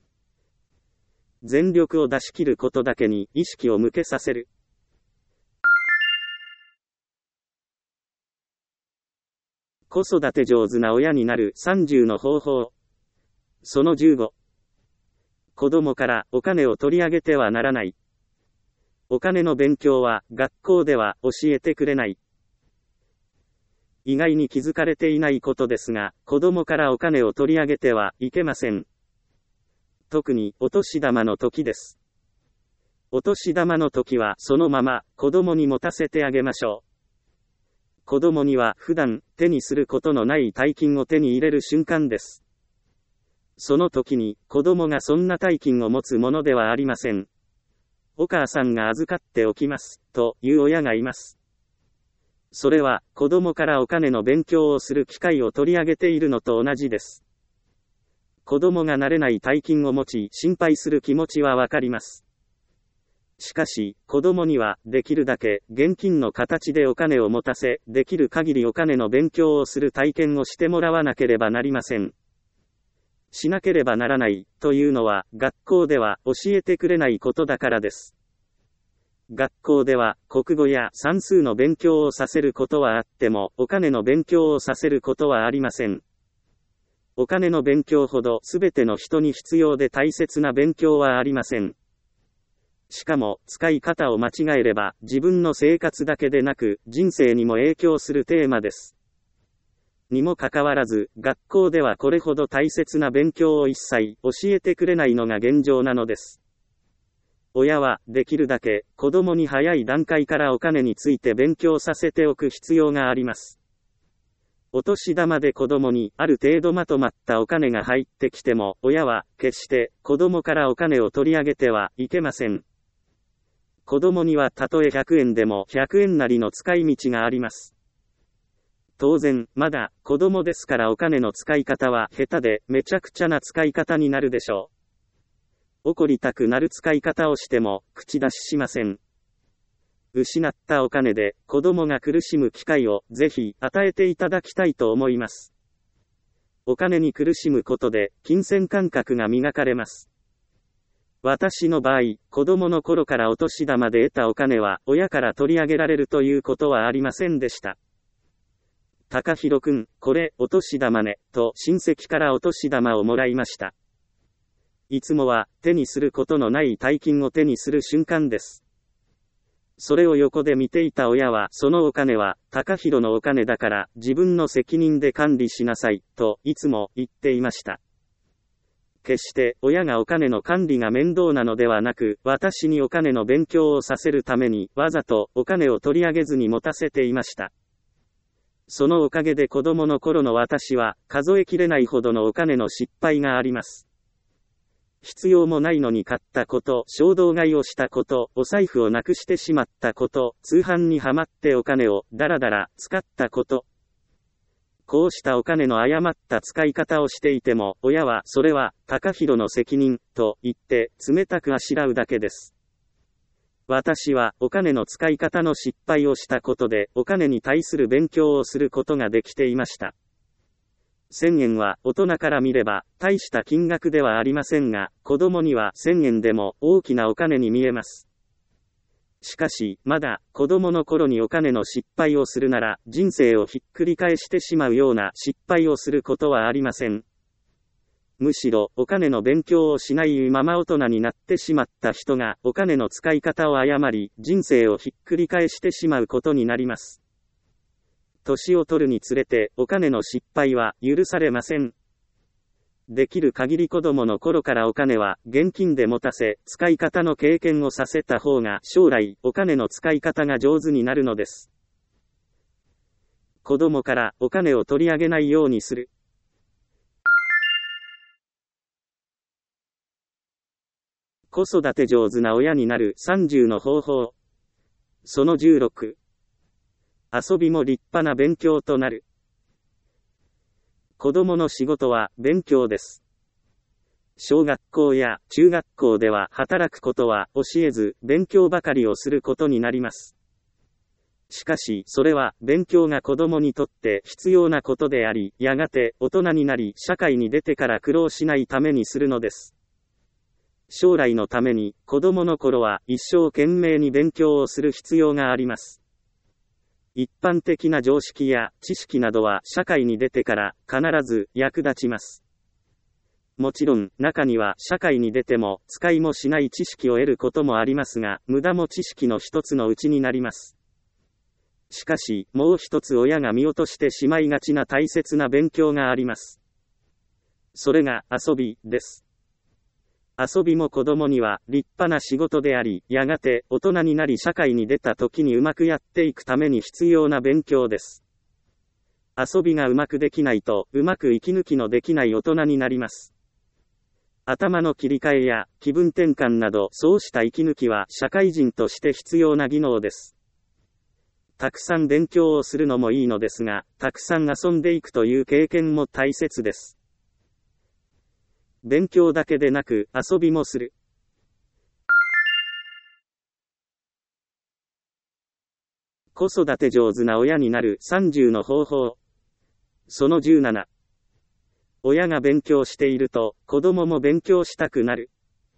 全力を出し切ることだけに意識を向けさせる。子育て上手な親になる30の方法。その15。子供からお金を取り上げてはならない。お金の勉強は学校では教えてくれない。意外に気づかれていないことですが、子供からお金を取り上げてはいけません。特にお年玉の時です。お年玉の時はそのまま子供に持たせてあげましょう。 子供には普段手にすることのない大金を手に入れる瞬間です。その時に子供がそんな大金を持つものではありません。お母さんが預かっておきます、という親がいます。それは子供からお金の勉強をする機会を取り上げているのと同じです。子供が慣れない大金を持ち心配する気持ちはわかります。しかし、子供にはできるだけ現金の形でお金を持たせ、できる限りお金の勉強をする体験をしてもらわなければなりません。しなければならないというのは学校では教えてくれないことだからです。学校では国語や算数の勉強をさせることはあってもお金の勉強をさせることはありません。お金の勉強ほどすべての人に必要で大切な勉強はありません。しかも使い方を間違えれば自分の生活だけでなく人生にも影響するテーマです。にもかかわらず、学校ではこれほど大切な勉強を一切教えてくれないのが現状なのです。親は、できるだけ、子供に早い段階からお金について勉強させておく必要があります。お年玉で子供に、ある程度まとまったお金が入ってきても、親は、決して、子供からお金を取り上げてはいけません。子供にはたとえ100円でも100円なりの使い道があります。当然、まだ子供ですからお金の使い方は下手でめちゃくちゃな使い方になるでしょう。怒りたくなる使い方をしても口出ししません。失ったお金で子供が苦しむ機会をぜひ与えていただきたいと思います。お金に苦しむことで金銭感覚が磨かれます。私の場合、子供の頃からお年玉で得たお金は親から取り上げられるということはありませんでした。高弘くん、これ、お年玉ね、と親戚からお年玉をもらいました。いつもは、手にすることのない大金を手にする瞬間です。それを横で見ていた親は、そのお金は、高弘のお金だから、自分の責任で管理しなさい、といつも言っていました。決して、親がお金の管理が面倒なのではなく、私にお金の勉強をさせるために、わざとお金を取り上げずに持たせていました。そのおかげで子供の頃の私は、数えきれないほどのお金の失敗があります。必要もないのに買ったこと、衝動買いをしたこと、お財布をなくしてしまったこと、通販にはまってお金をだらだら使ったこと。こうしたお金の誤った使い方をしていても、親はそれは高弘の責任と言って冷たくあしらうだけです。私はお金の使い方の失敗をしたことでお金に対する勉強をすることができていました。1000円は大人から見れば大した金額ではありませんが、子供には1000円でも大きなお金に見えます。しかし、まだ子供の頃にお金の失敗をするなら人生をひっくり返してしまうような失敗をすることはありません。むしろお金の勉強をしないまま大人になってしまった人がお金の使い方を誤り人生をひっくり返してしまうことになります。年を取るにつれてお金の失敗は許されません。できる限り子供の頃からお金は現金で持たせ使い方の経験をさせた方が将来お金の使い方が上手になるのです。子供からお金を取り上げないようにする。子育て上手な親になる30の方法。その16。遊びも立派な勉強となる。子供の仕事は勉強です。小学校や中学校では働くことは教えず勉強ばかりをすることになります。しかしそれは勉強が子供にとって必要なことであり、やがて大人になり社会に出てから苦労しないためにするのです。将来のために子供の頃は一生懸命に勉強をする必要があります。一般的な常識や知識などは社会に出てから必ず役立ちます。もちろん中には社会に出ても使いもしない知識を得ることもありますが、無駄も知識の一つのうちになります。しかしもう一つ親が見落としてしまいがちな大切な勉強があります。それが遊びです。 遊びも子供には立派な仕事であり、やがて大人になり社会に出た時にうまくやっていくために必要な勉強です。遊びがうまくできないと、うまく息抜きのできない大人になります。頭の切り替えや気分転換など、そうした息抜きは社会人として必要な技能です。たくさん勉強をするのもいいのですが、たくさん遊んでいくという経験も大切です。勉強だけでなく、遊びもする。子育て上手な親になる30の方法。その17。親が勉強していると、子供も勉強したくなる。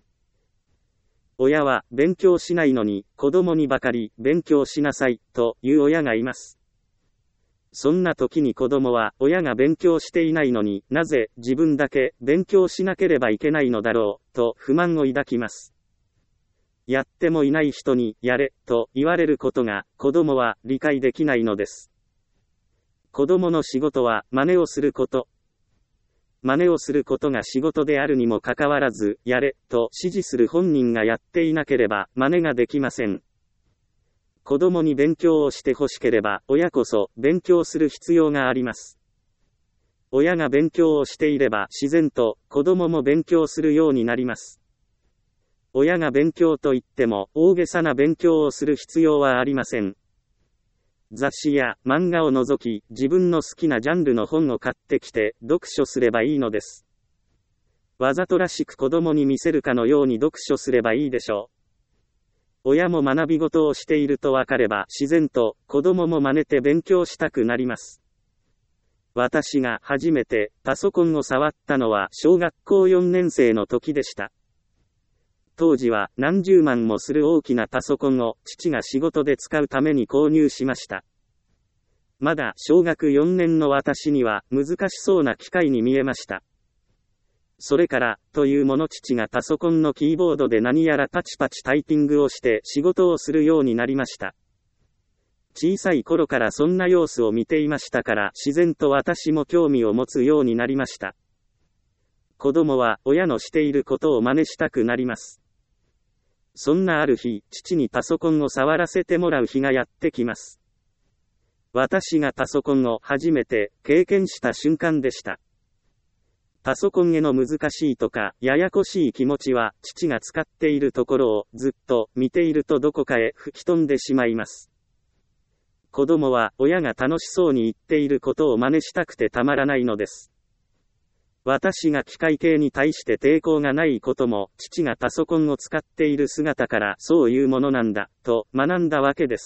親は勉強しないのに、子供にばかり勉強しなさいという親がいます。そんな時に子供は、親が勉強していないのになぜ自分だけ勉強しなければいけないのだろうと不満を抱きます。やってもいない人にやれと言われることが子供は理解できないのです。子供の仕事は真似をすること。真似をすることが仕事であるにもかかわらず、やれと指示する本人がやっていなければ真似ができません。子供に勉強をしてほしければ、親こそ勉強する必要があります。親が勉強をしていれば自然と子供も勉強するようになります。親が勉強といっても大げさな勉強をする必要はありません。雑誌や漫画を除き、自分の好きなジャンルの本を買ってきて読書すればいいのです。わざとらしく子供に見せるかのように読書すればいいでしょう。親も学び事をしているとわかれば自然と子供も真似て勉強したくなります。私が初めてパソコンを触ったのは小学校4年生の時でした。当時は何十万もする大きなパソコンを父が仕事で使うために購入しました。まだ小学4年の私には難しそうな機械に見えました。それから、というもの父がパソコンのキーボードで何やらパチパチタイピングをして仕事をするようになりました。小さい頃からそんな様子を見ていましたから自然と私も興味を持つようになりました。子供は親のしていることを真似したくなります。そんなある日、父にパソコンを触らせてもらう日がやってきます。私がパソコンを初めて経験した瞬間でした。パソコンへの難しいとかややこしい気持ちは父が使っているところをずっと見ているとどこかへ吹き飛んでしまいます。子供は親が楽しそうに言っていることを真似したくてたまらないのです。私が機械系に対して抵抗がないことも、父がパソコンを使っている姿からそういうものなんだ、と学んだわけです。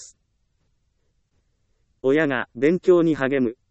親が勉強に励む。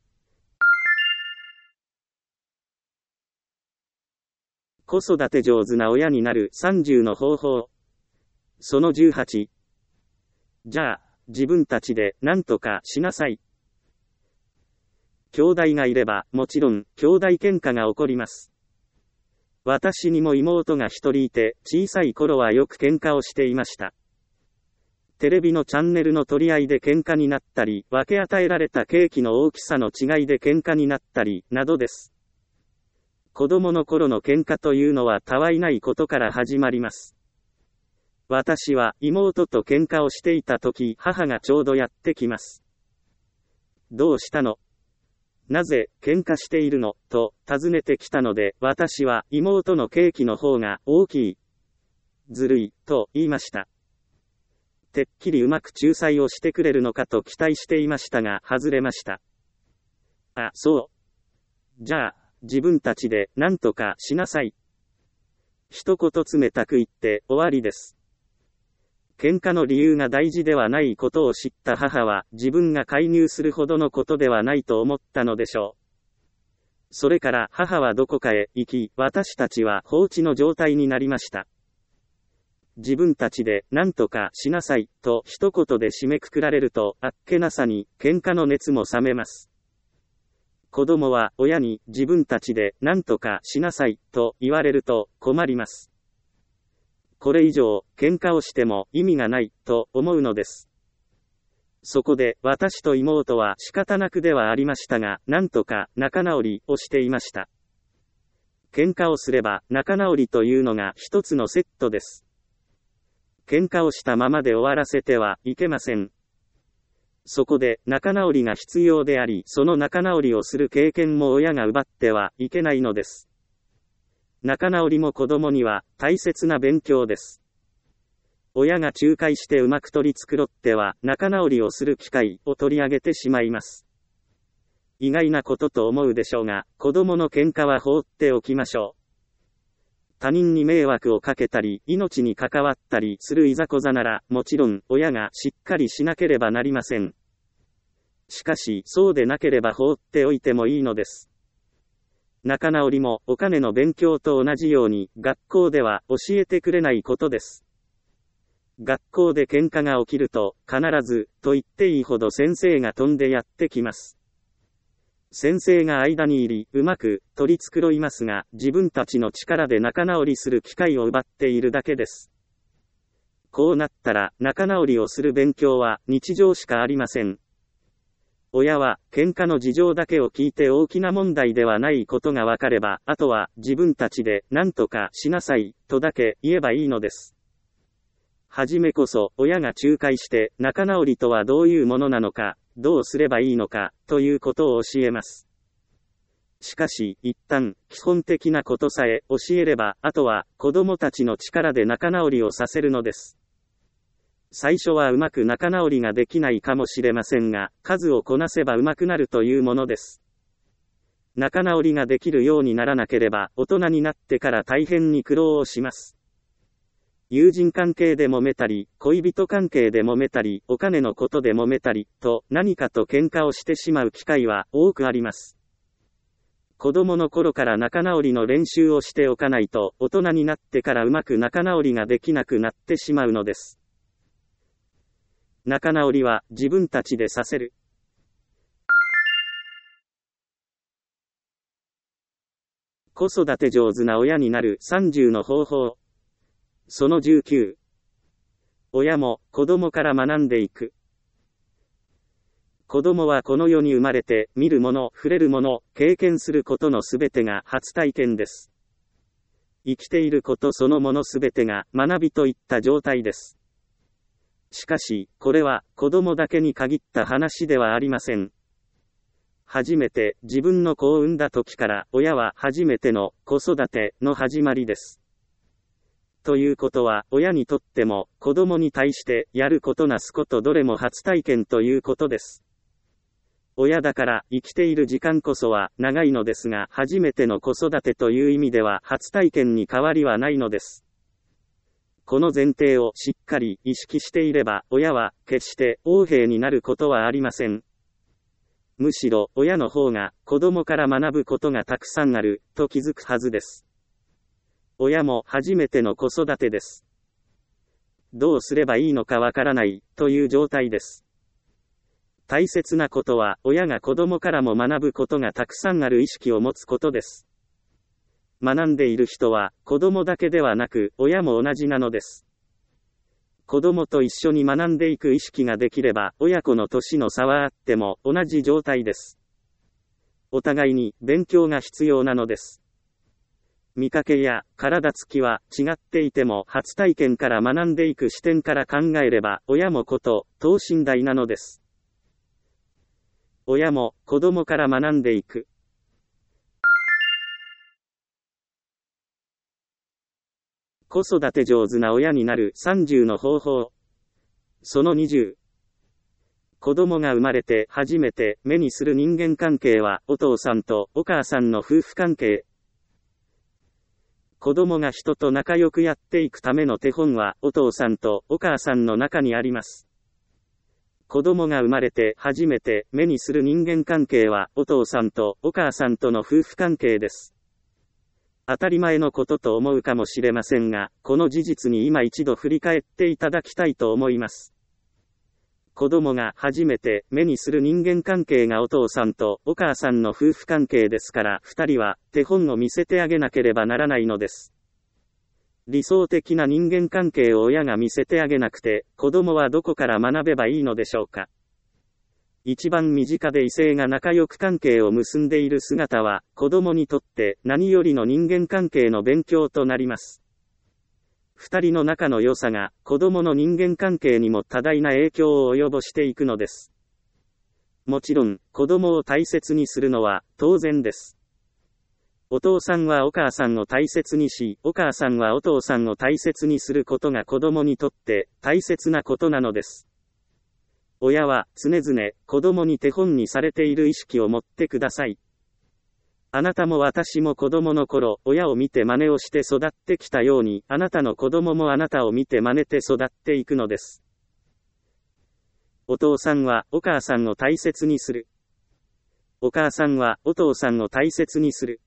子育て上手な親になる30の方法。その18。じゃあ、自分たちで何とかしなさい。兄弟がいれば、もちろん、兄弟喧嘩が起こります。私にも妹が一人いて、小さい頃はよく喧嘩をしていました。テレビのチャンネルの取り合いで喧嘩になったり、分け与えられたケーキの大きさの違いで喧嘩になったり、などです。子供の頃の喧嘩というのはたわいないことから始まります。私は妹と喧嘩をしていた時、母がちょうどやってきます。どうしたの？なぜ喧嘩しているの？と尋ねてきたので、私は妹のケーキの方が大きい。ずるい、と言いました。てっきりうまく仲裁をしてくれるのかと期待していましたが、外れました。あ、そう。じゃあ、自分たちで何とかしなさい。一言冷たく言って終わりです。喧嘩の理由が大事ではないことを知った母は、自分が介入するほどのことではないと思ったのでしょう。それから母はどこかへ行き、私たちは放置の状態になりました。自分たちで何とかしなさい、と一言で締めくくられると、あっけなさに喧嘩の熱も冷めます。子供は親に自分たちで何とかしなさい、と言われると困ります。これ以上、喧嘩をしても意味がない、と思うのです。そこで、私と妹は仕方なくではありましたが、なんとか仲直りをしていました。 喧嘩をすれば仲直りというのが一つのセットです。喧嘩をしたままで終わらせてはいけません。そこで仲直りが必要であり、その仲直りをする経験も親が奪ってはいけないのです。仲直りも子供には大切な勉強です。親が仲介してうまく取り繕っては仲直りをする機会を取り上げてしまいます。意外なことと思うでしょうが、子供の喧嘩は放っておきましょう。他人に迷惑をかけたり、命に関わったりするいざこざなら、もちろん親がしっかりしなければなりません。しかし、そうでなければ放っておいてもいいのです。仲直りもお金の勉強と同じように、学校では教えてくれないことです。学校で喧嘩が起きると、必ず、と言っていいほど先生が飛んでやってきます。先生が間に入り、うまく取り繕いますが、自分たちの力で仲直りする機会を奪っているだけです。こうなったら、仲直りをする勉強は日常しかありません。親は、喧嘩の事情だけを聞いて大きな問題ではないことがわかれば、あとは自分たちで何とかしなさい、とだけ言えばいいのです。はじめこそ、親が仲介して、仲直りとはどういうものなのか、どうすればいいのか、ということを教えます。しかし、一旦、基本的なことさえ教えれば、あとは、子供たちの力で仲直りをさせるのです。最初はうまく仲直りができないかもしれませんが、数をこなせばうまくなるというものです。仲直りができるようにならなければ、大人になってから大変に苦労をします。友人関係で揉めたり、恋人関係で揉めたり、お金のことで揉めたり、と何かと喧嘩をしてしまう機会は多くあります。子供の頃から仲直りの練習をしておかないと、大人になってからうまく仲直りができなくなってしまうのです。仲直りは自分たちでさせる。子育て上手な親になる30の方法。その19。親も子供から学んでいく。子供はこの世に生まれて見るもの、触れるもの、経験することのすべてが初体験です。生きていることそのものすべてが学びといった状態です。しかし、これは子供だけに限った話ではありません。初めて自分の子を産んだ時から親は初めての子育ての始まりです。ということは、親にとっても子供に対してやることなすことどれも初体験ということです。親だから生きている時間こそは長いのですが、初めての子育てという意味では初体験に変わりはないのです。この前提をしっかり意識していれば、親は決して横柄になることはありません。むしろ親の方が子供から学ぶことがたくさんあると気づくはずです。親も初めての子育てです。どうすればいいのかわからないという状態です。大切なことは親が子供からも学ぶことがたくさんある意識を持つことです。学んでいる人は子供だけではなく親も同じなのです。子供と一緒に学んでいく意識ができれば親子の年の差はあっても同じ状態です。お互いに勉強が必要なのです。見かけや体つきは違っていても初体験から学んでいく視点から考えれば親も子と等身大なのです。親も子供から学んでいく。子育て上手な親になる30の方法。その20。子供が生まれて初めて目にする人間関係はお父さんとお母さんの夫婦関係。子供が人と仲良くやっていくための手本はお父さんとお母さんの中にあります。子供が生まれて初めて目にする人間関係はお父さんとお母さんとの夫婦関係です。当たり前のことと思うかもしれませんが、この事実に今一度振り返っていただきたいと思います。子供が初めて目にする人間関係がお父さんとお母さんの夫婦関係ですから、二人は手本を見せてあげなければならないのです。理想的な人間関係を親が見せてあげなくて、子供はどこから学べばいいのでしょうか。 一番身近で異性が仲良く関係を結んでいる姿は、子供にとって何よりの人間関係の勉強となります。二人の仲の良さが、子供の人間関係にも多大な影響を及ぼしていくのです。もちろん、子供を大切にするのは、当然です。お父さんはお母さんを大切にし、お母さんはお父さんを大切にすることが子供にとって大切なことなのです。親は常々子供に手本にされている意識を持ってください。あなたも私も子供の頃、親を見て真似をして育ってきたように、あなたの子供もあなたを見て真似て育っていくのです。お父さんはお母さんを大切にする。お母さんはお父さんを大切にする。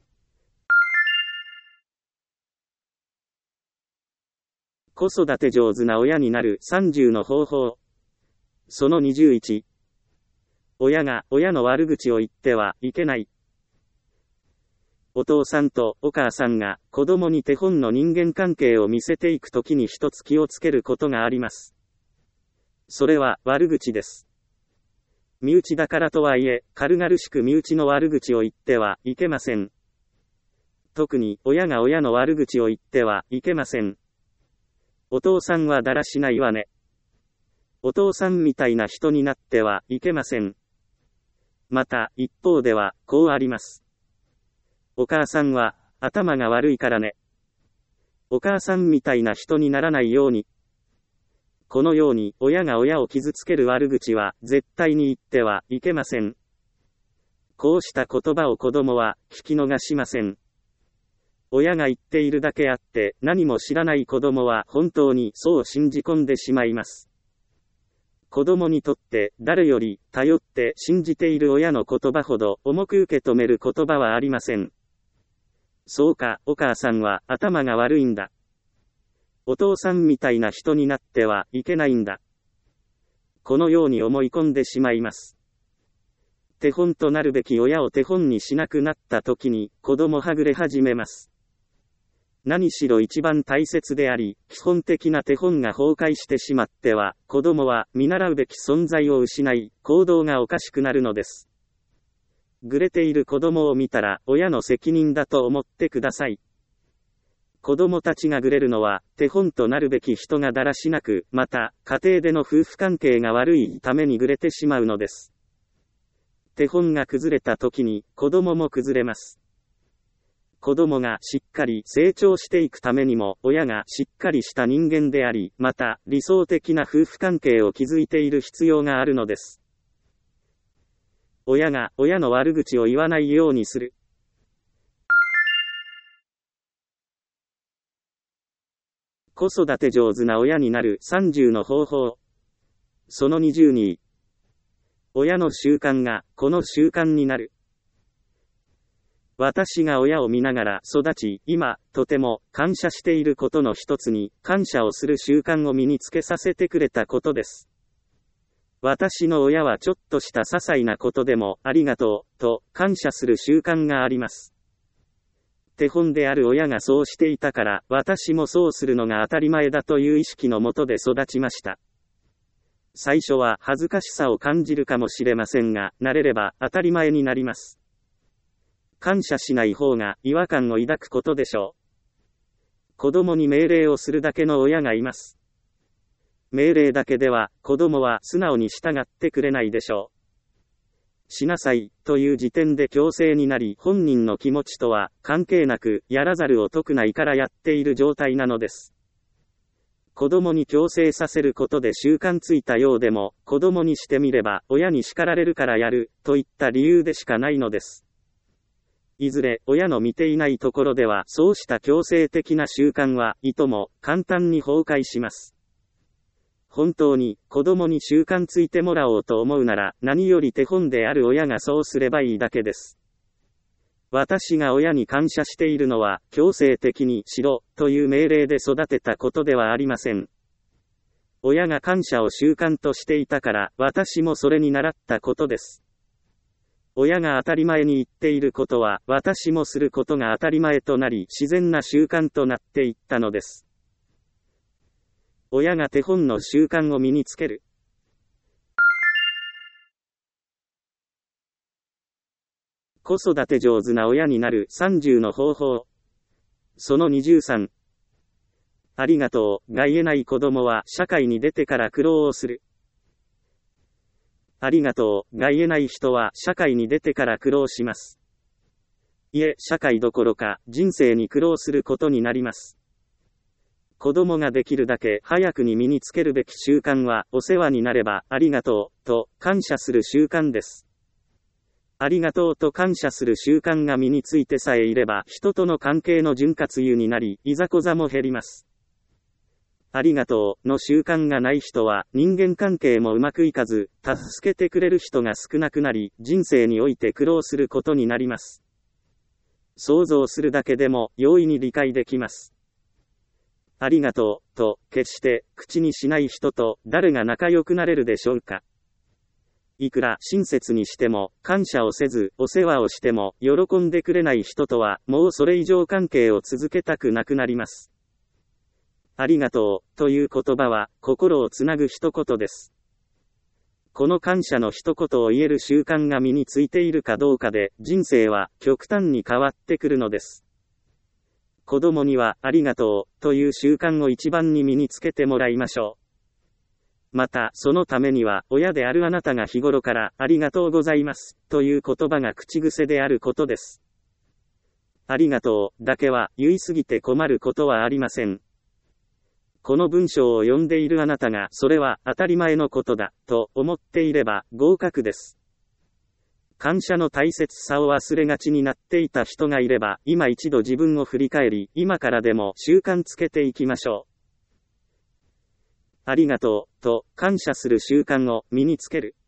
子育て上手な親になる30の方法。その21。親が親の悪口を言ってはいけない。お父さんとお母さんが子供に手本の人間関係を見せていくときに一つ気をつけることがあります。それは悪口です。身内だからとはいえ、軽々しく身内の悪口を言ってはいけません。特に親が親の悪口を言ってはいけません。お父さんはだらしないわね。お父さんみたいな人になってはいけません。また、一方では、こうあります。お母さんは、頭が悪いからね。お母さんみたいな人にならないように。このように、親が親を傷つける悪口は、絶対に言ってはいけません。こうした言葉を子供は、聞き逃しません。親が言っているだけあって、何も知らない子供は、本当にそう信じ込んでしまいます。子供にとって誰より頼って信じている親の言葉ほど重く受け止める言葉はありません。そうか、お母さんは頭が悪いんだ。お父さんみたいな人になってはいけないんだ。このように思い込んでしまいます。手本となるべき親を手本にしなくなった時に子供はぐれ始めます。何しろ一番大切であり、基本的な手本が崩壊してしまっては、子供は見習うべき存在を失い、行動がおかしくなるのです。ぐれている子供を見たら、親の責任だと思ってください。子供たちがぐれるのは、手本となるべき人がだらしなく、また、家庭での夫婦関係が悪いためにぐれてしまうのです。手本が崩れた時に、子供も崩れます。子供がしっかり成長していくためにも、親がしっかりした人間であり、また理想的な夫婦関係を築いている必要があるのです。親が親の悪口を言わないようにする。子育て上手な親になる30の方法。その22。親の習慣がこの習慣になる。私が親を見ながら育ち、今、とても感謝していることの一つに、感謝をする習慣を身につけさせてくれたことです。私の親はちょっとした些細なことでも、ありがとう、と感謝する習慣があります。手本である親がそうしていたから、私もそうするのが当たり前だという意識のもとで育ちました。最初は恥ずかしさを感じるかもしれませんが、慣れれば当たり前になります。感謝しない方が違和感を抱くことでしょう。子供に命令をするだけの親がいます。命令だけでは子供は素直に従ってくれないでしょう。しなさいという時点で強制になり、本人の気持ちとは関係なくやらざるを得ないからやっている状態なのです。子供に強制させることで習慣ついたようでも、子供にしてみれば親に叱られるからやるといった理由でしかないのです。いずれ親の見ていないところではそうした強制的な習慣はいとも簡単に崩壊します。本当に子供に習慣ついてもらおうと思うなら何より手本である親がそうすればいいだけです。私が親に感謝しているのは強制的にしろという命令で育てたことではありません。親が感謝を習慣としていたから私もそれに倣ったことです。親が当たり前に言っていることは、私もすることが当たり前となり、自然な習慣となっていったのです。親が手本の習慣を身につける。 子育て上手な親になる30の方法。その23。ありがとうが言えない子供は社会に出てから苦労をする。ありがとうが言えない人は社会に出てから苦労します。社会どころか人生に苦労することになります。子供ができるだけ早くに身につけるべき習慣は、お世話になればありがとうと感謝する習慣です。ありがとうと感謝する習慣が身についてさえいれば、人との関係の潤滑油になり、いざこざも減ります。ありがとうの習慣がない人は、人間関係もうまくいかず、助けてくれる人が少なくなり、人生において苦労することになります。想像するだけでも容易に理解できます。ありがとうと決して口にしない人と誰が仲良くなれるでしょうか。いくら親切にしても感謝をせずお世話をしても喜んでくれない人とはもうそれ以上関係を続けたくなくなります。ありがとうという言葉は心をつなぐ一言です。この感謝の一言を言える習慣が身についているかどうかで人生は極端に変わってくるのです。子供にはありがとうという習慣を一番に身につけてもらいましょう。またそのためには親であるあなたが日頃からありがとうございますという言葉が口癖であることです。ありがとうだけは言いすぎて困ることはありません。この文章を読んでいるあなたがそれは当たり前のことだと思っていれば合格です。感謝の大切さを忘れがちになっていた人がいれば今一度自分を振り返り今からでも習慣つけていきましょう。ありがとうと感謝する習慣を身につける。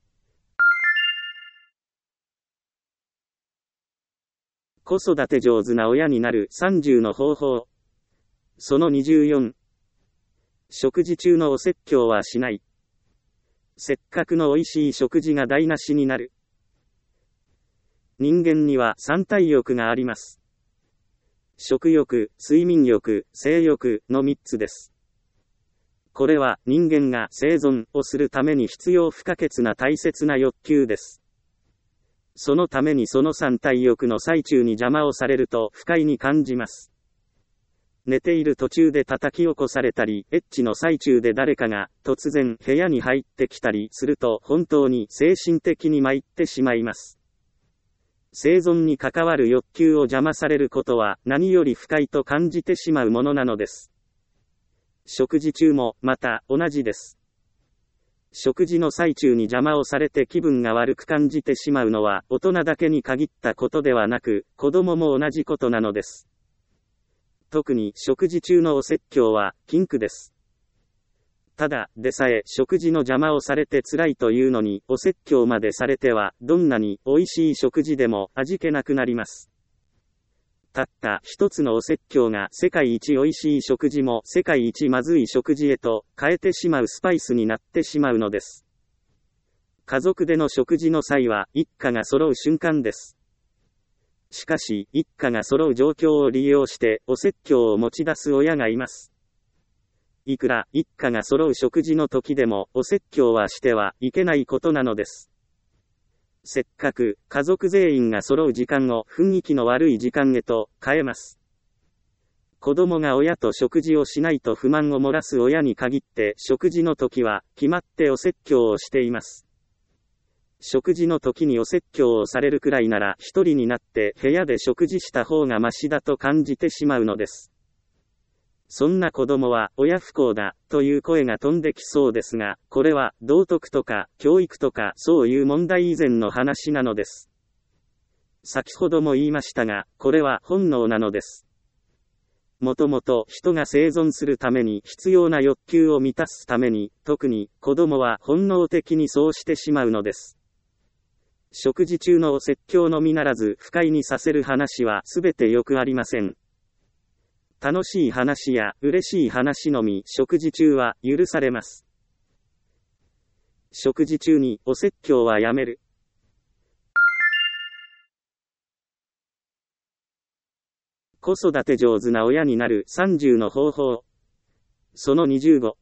子育て上手な親になる30の方法。その24。食事中のお説教はしない。せっかくの美味しい食事が台無しになる。人間には三体欲があります。食欲、睡眠欲、性欲の3つです。これは人間が生存をするために必要不可欠な大切な欲求です。そのためにその三体欲の最中に邪魔をされると不快に感じます。寝ている途中で叩き起こされたり、エッチの最中で誰かが突然部屋に入ってきたりすると本当に精神的に参ってしまいます。生存に関わる欲求を邪魔されることは何より不快と感じてしまうものなのです。食事中もまた同じです。食事の最中に邪魔をされて気分が悪く感じてしまうのは大人だけに限ったことではなく、子供も同じことなのです。特に食事中のお説教は禁句です。ただでさえ食事の邪魔をされて辛いというのにお説教までされてはどんなに美味しい食事でも味気なくなります。たった一つのお説教が世界一美味しい食事も世界一まずい食事へと変えてしまうスパイスになってしまうのです。家族での食事の際は一家が揃う瞬間です。しかし一家が揃う状況を利用してお説教を持ち出す親がいます。いくら一家が揃う食事の時でもお説教はしてはいけないことなのです。せっかく家族全員が揃う時間を雰囲気の悪い時間へと変えます。子供が親と食事をしないと不満を漏らす親に限って食事の時は決まってお説教をしています。食事の時にお説教をされるくらいなら一人になって部屋で食事した方がマシだと感じてしまうのです。そんな子供は親不孝だという声が飛んできそうですが、これは道徳とか教育とかそういう問題以前の話なのです。先ほども言いましたが、これは本能なのです。もともと人が生存するために必要な欲求を満たすために、特に子供は本能的にそうしてしまうのです。食事中のお説教のみならず不快にさせる話はすべてよくありません。楽しい話や嬉しい話のみ食事中は許されます。食事中にお説教はやめる。子育て上手な親になる30の方法。その25。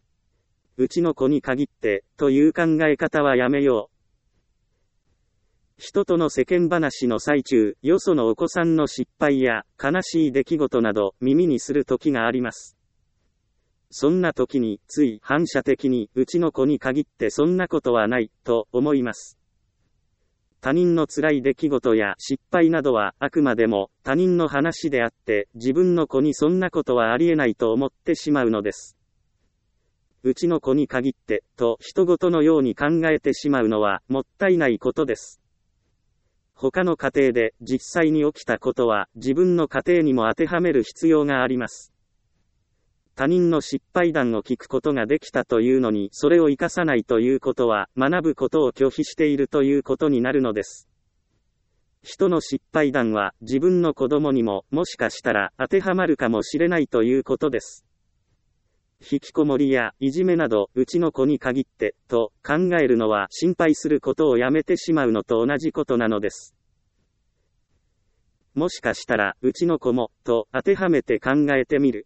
うちの子に限ってという考え方はやめよう。 人との世間話の最中、よそのお子さんの失敗や悲しい出来事など耳にする時があります。そんな時につい反射的にうちの子に限ってそんなことはないと思います。他人の辛い出来事や失敗などはあくまでも他人の話であって自分の子にそんなことはありえないと思ってしまうのです。うちの子に限ってと人事のように考えてしまうのはもったいないことです。他の家庭で実際に起きたことは自分の家庭にも当てはめる必要があります。他人の失敗談を聞くことができたというのにそれを生かさないということは学ぶことを拒否しているということになるのです。人の失敗談は自分の子供にももしかしたら当てはまるかもしれないということです。引きこもりやいじめなどうちの子に限ってと考えるのは心配することをやめてしまうのと同じことなのです。もしかしたらうちの子もと当てはめて考えてみる。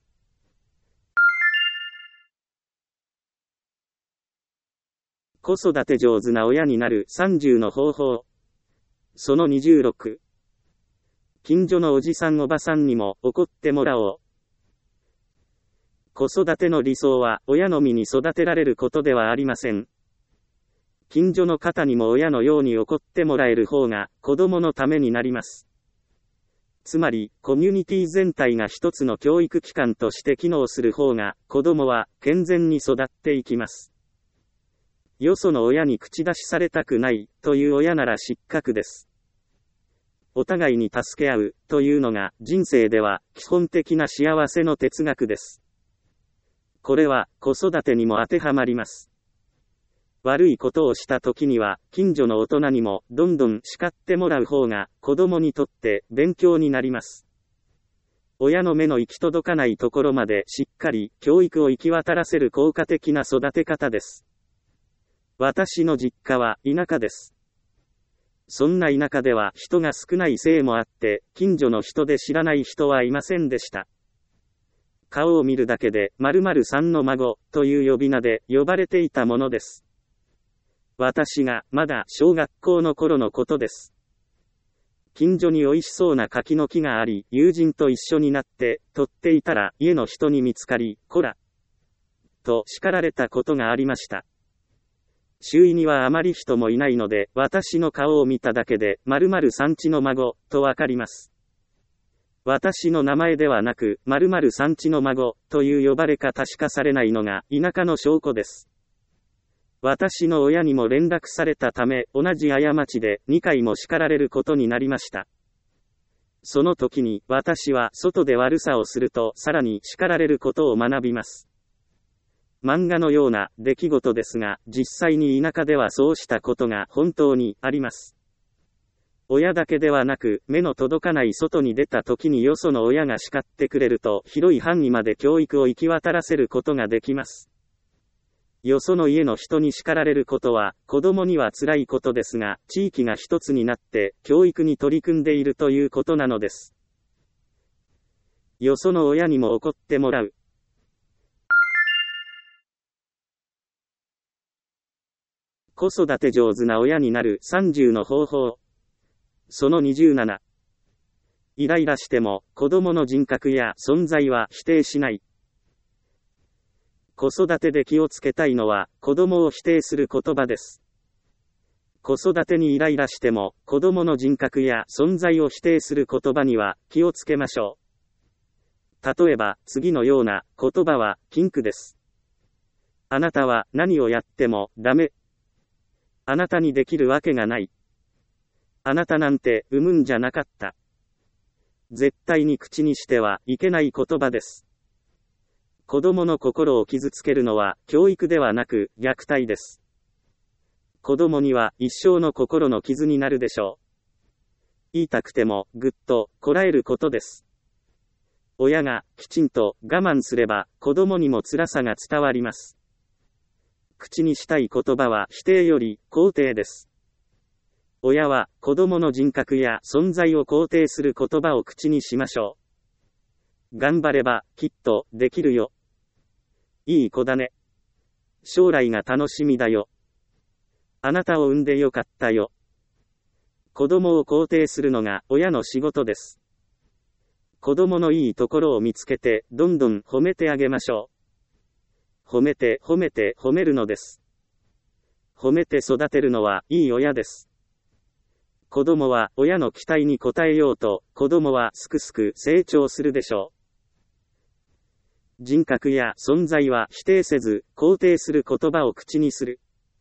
子育て上手な親になる30の方法。その26。近所のおじさんおばさんにも怒ってもらおう。子育ての理想は親のみに育てられることではありません。近所の方にも親のように怒ってもらえる方が子供のためになります。つまり、コミュニティ全体が一つの教育機関として機能する方が子供は健全に育っていきます。よその親に口出しされたくないという親なら失格です。お互いに助け合うというのが人生では基本的な幸せの哲学です。これは子育てにも当てはまります。悪いことをした時には近所の大人にもどんどん叱ってもらう方が子供にとって勉強になります。親の目の行き届かないところまでしっかり教育を行き渡らせる効果的な育て方です。私の実家は田舎です。そんな田舎では人が少ないせいもあって近所の人で知らない人はいませんでした。顔を見るだけで〇〇さんの孫という呼び名で呼ばれていたものです。私がまだ小学校の頃のことです。近所に美味しそうな柿の木があり、友人と一緒になって取っていたら家の人に見つかり、こらと叱られたことがありました。周囲にはあまり人もいないので、私の顔を見ただけで〇〇さんちの孫とわかります。私の名前ではなく、〇〇さんちの孫という呼ばれ方しかされないのが田舎の証拠です。私の親にも連絡されたため、同じ過ちで2回も叱られることになりました。その時に私は外で悪さをするとさらに叱られることを学びます。漫画のような出来事ですが、実際に田舎ではそうしたことが本当にあります。親だけではなく、目の届かない外に出た時によその親が叱ってくれると、広い範囲まで教育を行き渡らせることができます。よその家の人に叱られることは、子供には辛いことですが、地域が一つになって、教育に取り組んでいるということなのです。よその親にも怒ってもらう。子育て上手な親になる30の方法。その27。イライラしても子供の人格や存在は否定しない。子育てで気をつけたいのは子供を否定する言葉です。子育てにイライラしても子供の人格や存在を否定する言葉には気をつけましょう。例えば次のような言葉は禁句です。あなたは何をやってもダメ。あなたにできるわけがない。あなたなんて産むんじゃなかった。絶対に口にしてはいけない言葉です。子供の心を傷つけるのは教育ではなく虐待です。子供には一生の心の傷になるでしょう。言いたくてもぐっとこらえることです。親がきちんと我慢すれば子供にも辛さが伝わります。口にしたい言葉は否定より肯定です。親は子供の人格や存在を肯定する言葉を口にしましょう。頑張ればきっとできるよ。いい子だね。将来が楽しみだよ。あなたを産んでよかったよ。 子供を肯定するのが親の仕事です。子供のいいところを見つけて、どんどん褒めてあげましょう。褒めて褒めて褒めるのです。褒めて育てるのはいい親です。子供は親の期待に応えようと、子供はすくすく成長するでしょう。人格や存在は否定せず、肯定する言葉を口にする。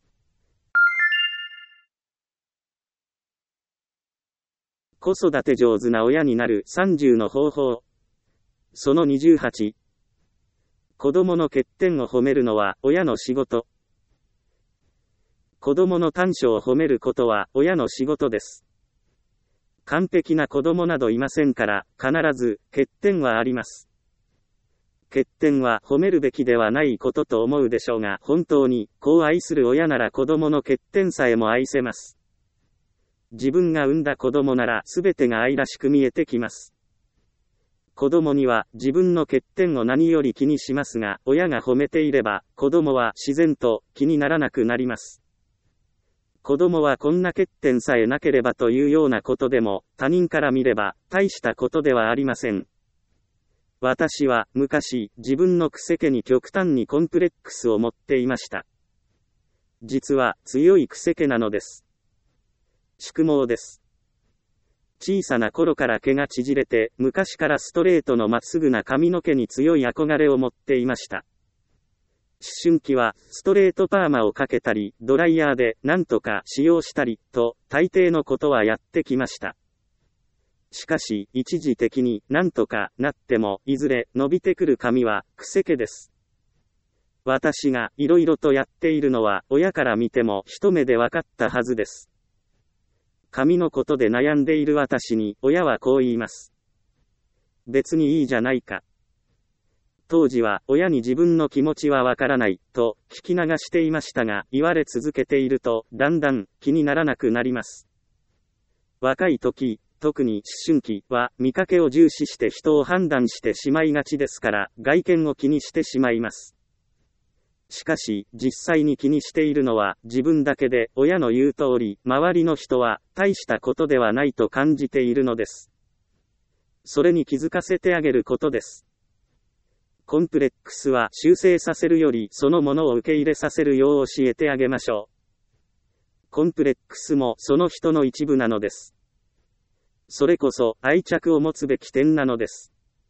子育て上手な親になる30の方法。その28。子供の欠点を褒めるのは親の仕事。子供の短所を褒めることは親の仕事です。完璧な子供などいませんから、必ず欠点はあります。欠点は褒めるべきではないことと思うでしょうが、本当に子を愛する親なら子供の欠点さえも愛せます。自分が産んだ子供なら全てが愛らしく見えてきます。子供には自分の欠点を何より気にしますが、親が褒めていれば、子供は自然と気にならなくなります。子供はこんな欠点さえなければというようなことでも、他人から見れば大したことではありません。私は昔、自分の癖毛に極端にコンプレックスを持っていました。実は強い癖毛なのです。宿毛です。小さな頃から毛が縮れて、昔からストレートのまっすぐな髪の毛に強い憧れを持っていました。思春期は、ストレートパーマをかけたり、ドライヤーでなんとか使用したり、と、大抵のことはやってきました。しかし、一時的になんとかなっても、いずれ伸びてくる髪は、癖毛です。私がいろいろとやっているのは、親から見ても一目で分かったはずです。髪のことで悩んでいる私に、親はこう言います。別にいいじゃないか。当時は親に自分の気持ちはわからないと聞き流していましたが、言われ続けているとだんだん気にならなくなります。若い時、特に思春期は見かけを重視して人を判断してしまいがちですから、外見を気にしてしまいます。しかし実際に気にしているのは自分だけで、親の言う通り周りの人は大したことではないと感じているのです。それに気づかせてあげることです。コンプレックスは修正させるよりそのものを受け入れさせるよう教えてあげましょう。コンプレックスもその人の一部なのです。それこそ愛着を持つべき点なのです。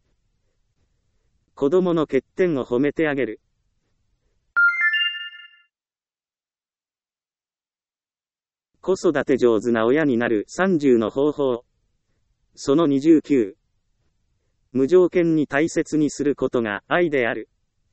子供の欠点を褒めてあげる。子育て上手な親になる30の方法。その29。無条件に大切にすることが愛である。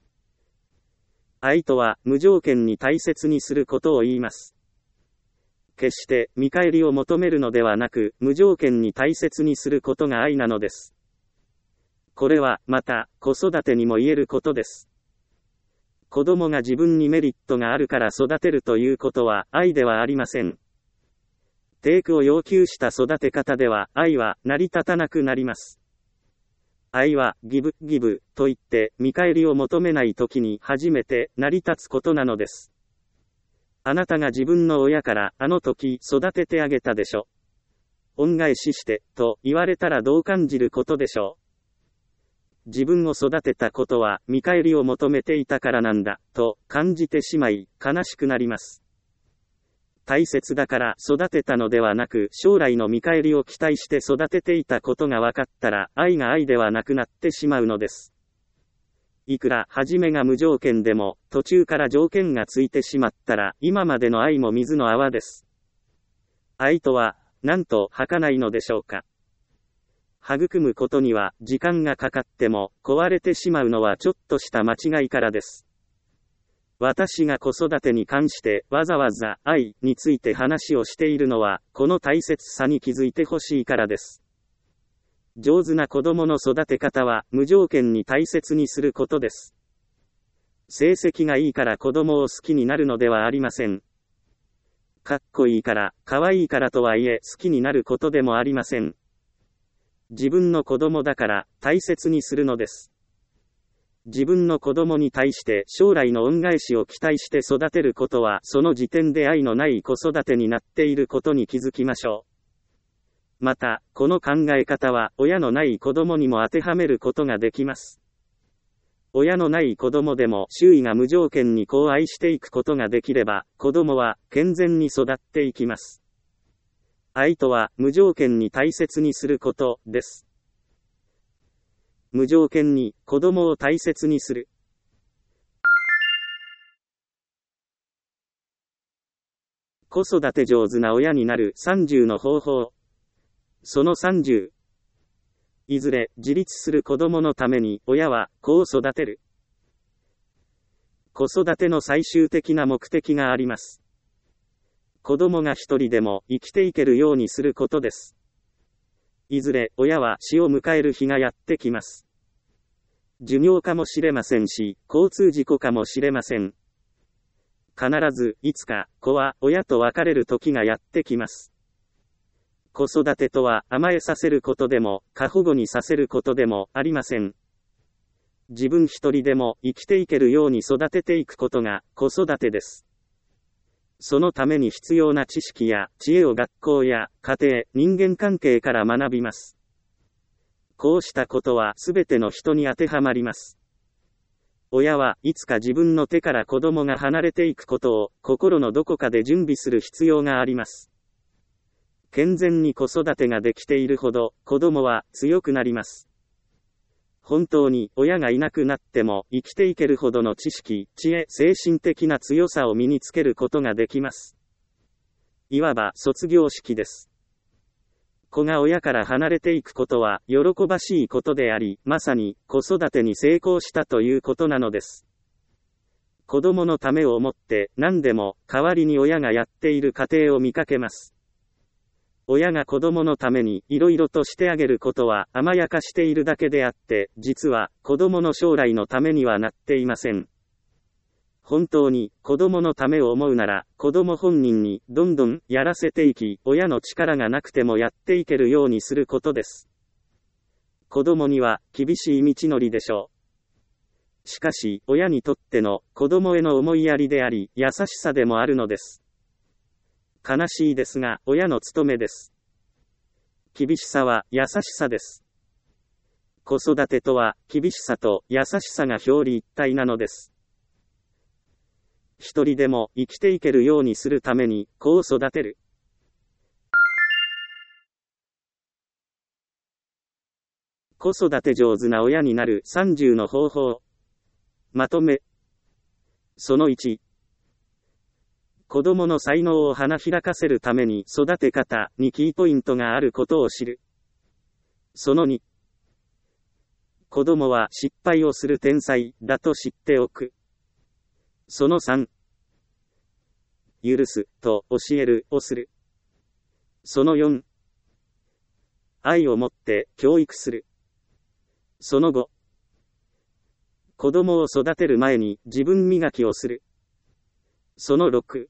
愛とは無条件に大切にすることを言います。決して見返りを求めるのではなく、無条件に大切にすることが愛なのです。これはまた子育てにも言えることです。子供が自分にメリットがあるから育てるということは愛ではありません。テイクを要求した育て方では愛は成り立たなくなります。愛はギブと言って見返りを求めないときに初めて成り立つことなのです。あなたが自分の親からあの時育ててあげたでしょ。恩返ししてと言われたらどう感じることでしょう。自分を育てたことは見返りを求めていたからなんだと感じてしまい悲しくなります。大切だから育てたのではなく、将来の見返りを期待して育てていたことが分かったら、愛が愛ではなくなってしまうのです。いくら初めが無条件でも、途中から条件がついてしまったら、今までの愛も水の泡です。愛とは、なんと儚いのでしょうか。育むことには時間がかかっても、壊れてしまうのはちょっとした間違いからです。私が子育てに関してわざわざ愛について話をしているのは、この大切さに気づいてほしいからです。上手な子供の育て方は無条件に大切にすることです。成績がいいから子供を好きになるのではありません。かっこいいから、かわいいからとはいえ好きになることでもありません。自分の子供だから大切にするのです。自分の子供に対して将来の恩返しを期待して育てることは、その時点で愛のない子育てになっていることに気づきましょう。 また、この考え方は、親のない子供にも当てはめることができます。親のない子供でも周囲が無条件に子を愛していくことができれば、子供は健全に育っていきます。愛とは無条件に大切にすることです。無条件に子供を大切にする。子育て上手な親になる30の方法。その30。いずれ自立する子供のために親は子を育てる。子育ての最終的な目的があります。子供が一人でも生きていけるようにすることです。いずれ親は死を迎える日がやってきます。寿命かもしれませんし、交通事故かもしれません。必ずいつか子は親と別れる時がやってきます。子育てとは甘えさせることでも過保護にさせることでもありません。自分一人でも生きていけるように育てていくことが子育てです。そのために必要な知識や知恵を学校や家庭、人間関係から学びます。こうしたことはすべての人に当てはまります。親はいつか自分の手から子供が離れていくことを心のどこかで準備する必要があります。健全に子育てができているほど子供は強くなります。本当に親がいなくなっても生きていけるほどの知識、知恵、精神的な強さを身につけることができます。いわば卒業式です。子が親から離れていくことは喜ばしいことであり、まさに子育てに成功したということなのです。子供のためを思って何でも代わりに親がやっている家庭を見かけます。親が子供のためにいろいろとしてあげることは甘やかしているだけであって、実は子供の将来のためにはなっていません。本当に子供のためを思うなら、子供本人にどんどんやらせていき、親の力がなくてもやっていけるようにすることです。子供には厳しい道のりでしょう。しかし、親にとっての子供への思いやりであり、優しさでもあるのです。悲しいですが、親の務めです。厳しさは優しさです。子育てとは、厳しさと優しさが表裏一体なのです。一人でも生きていけるようにするために、子を育てる。子育て上手な親になる30の方法。まとめ。その1。子供の才能を花開かせるために育て方にキーポイントがあることを知る。その2。子供は失敗をする天才だと知っておく。その3。許すと教えるをする。その4。愛を持って教育する。その5。子供を育てる前に自分磨きをする。その6。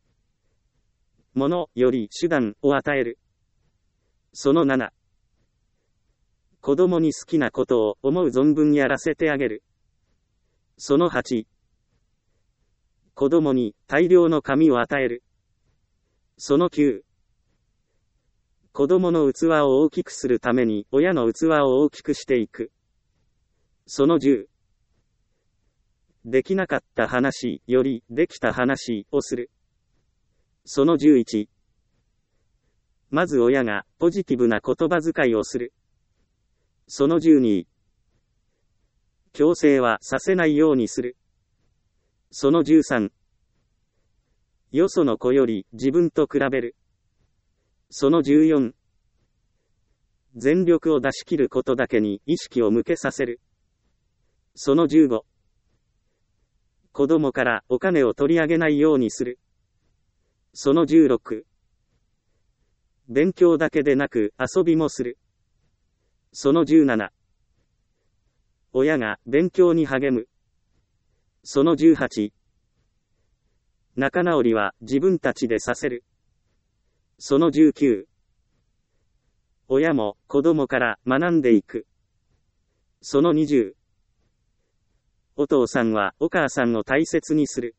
物より手段を与える。その7。子供に好きなことを思う存分やらせてあげる。その8。子供に大量の紙を与える。その9。子供の器を大きくするために親の器を大きくしていく。その10。できなかった話よりできた話をする。その11。まず親がポジティブな言葉遣いをする。その12。強制はさせないようにする。その13。よその子より自分と比べる。その14。全力を出し切ることだけに意識を向けさせる。その15。子供からお金を取り上げないようにする。その16。勉強だけでなく遊びもする。その17。親が勉強に励む。その18。仲直りは自分たちでさせる。その19。親も子供から学んでいく。その20。お父さんはお母さんを大切にする。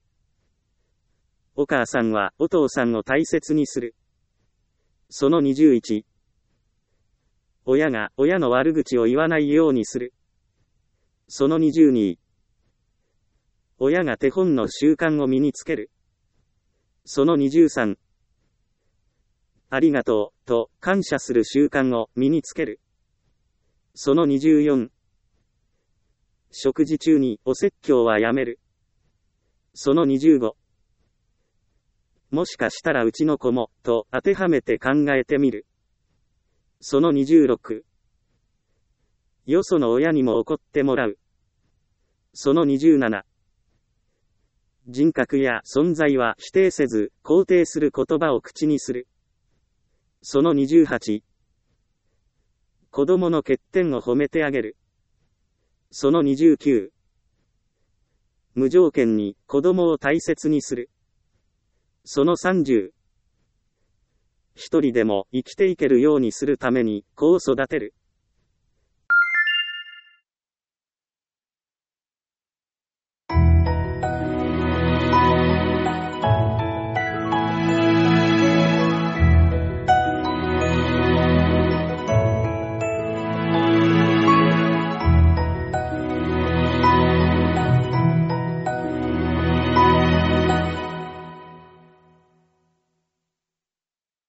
お母さんはお父さんを大切にする。その21。 親が親の悪口を言わないようにする。その22。親が手本の習慣を身につける。その23。ありがとう、と感謝する習慣を身につける。その24。食事中にお説教はやめる。その25。もしかしたらうちの子も、と当てはめて考えてみる。その26。よその親にも怒ってもらう。その27。人格や存在は否定せず、肯定する言葉を口にする。その28。子供の欠点を褒めてあげる。その29。無条件に子供を大切にする。その30。一人でも生きていけるようにするために子を育てる。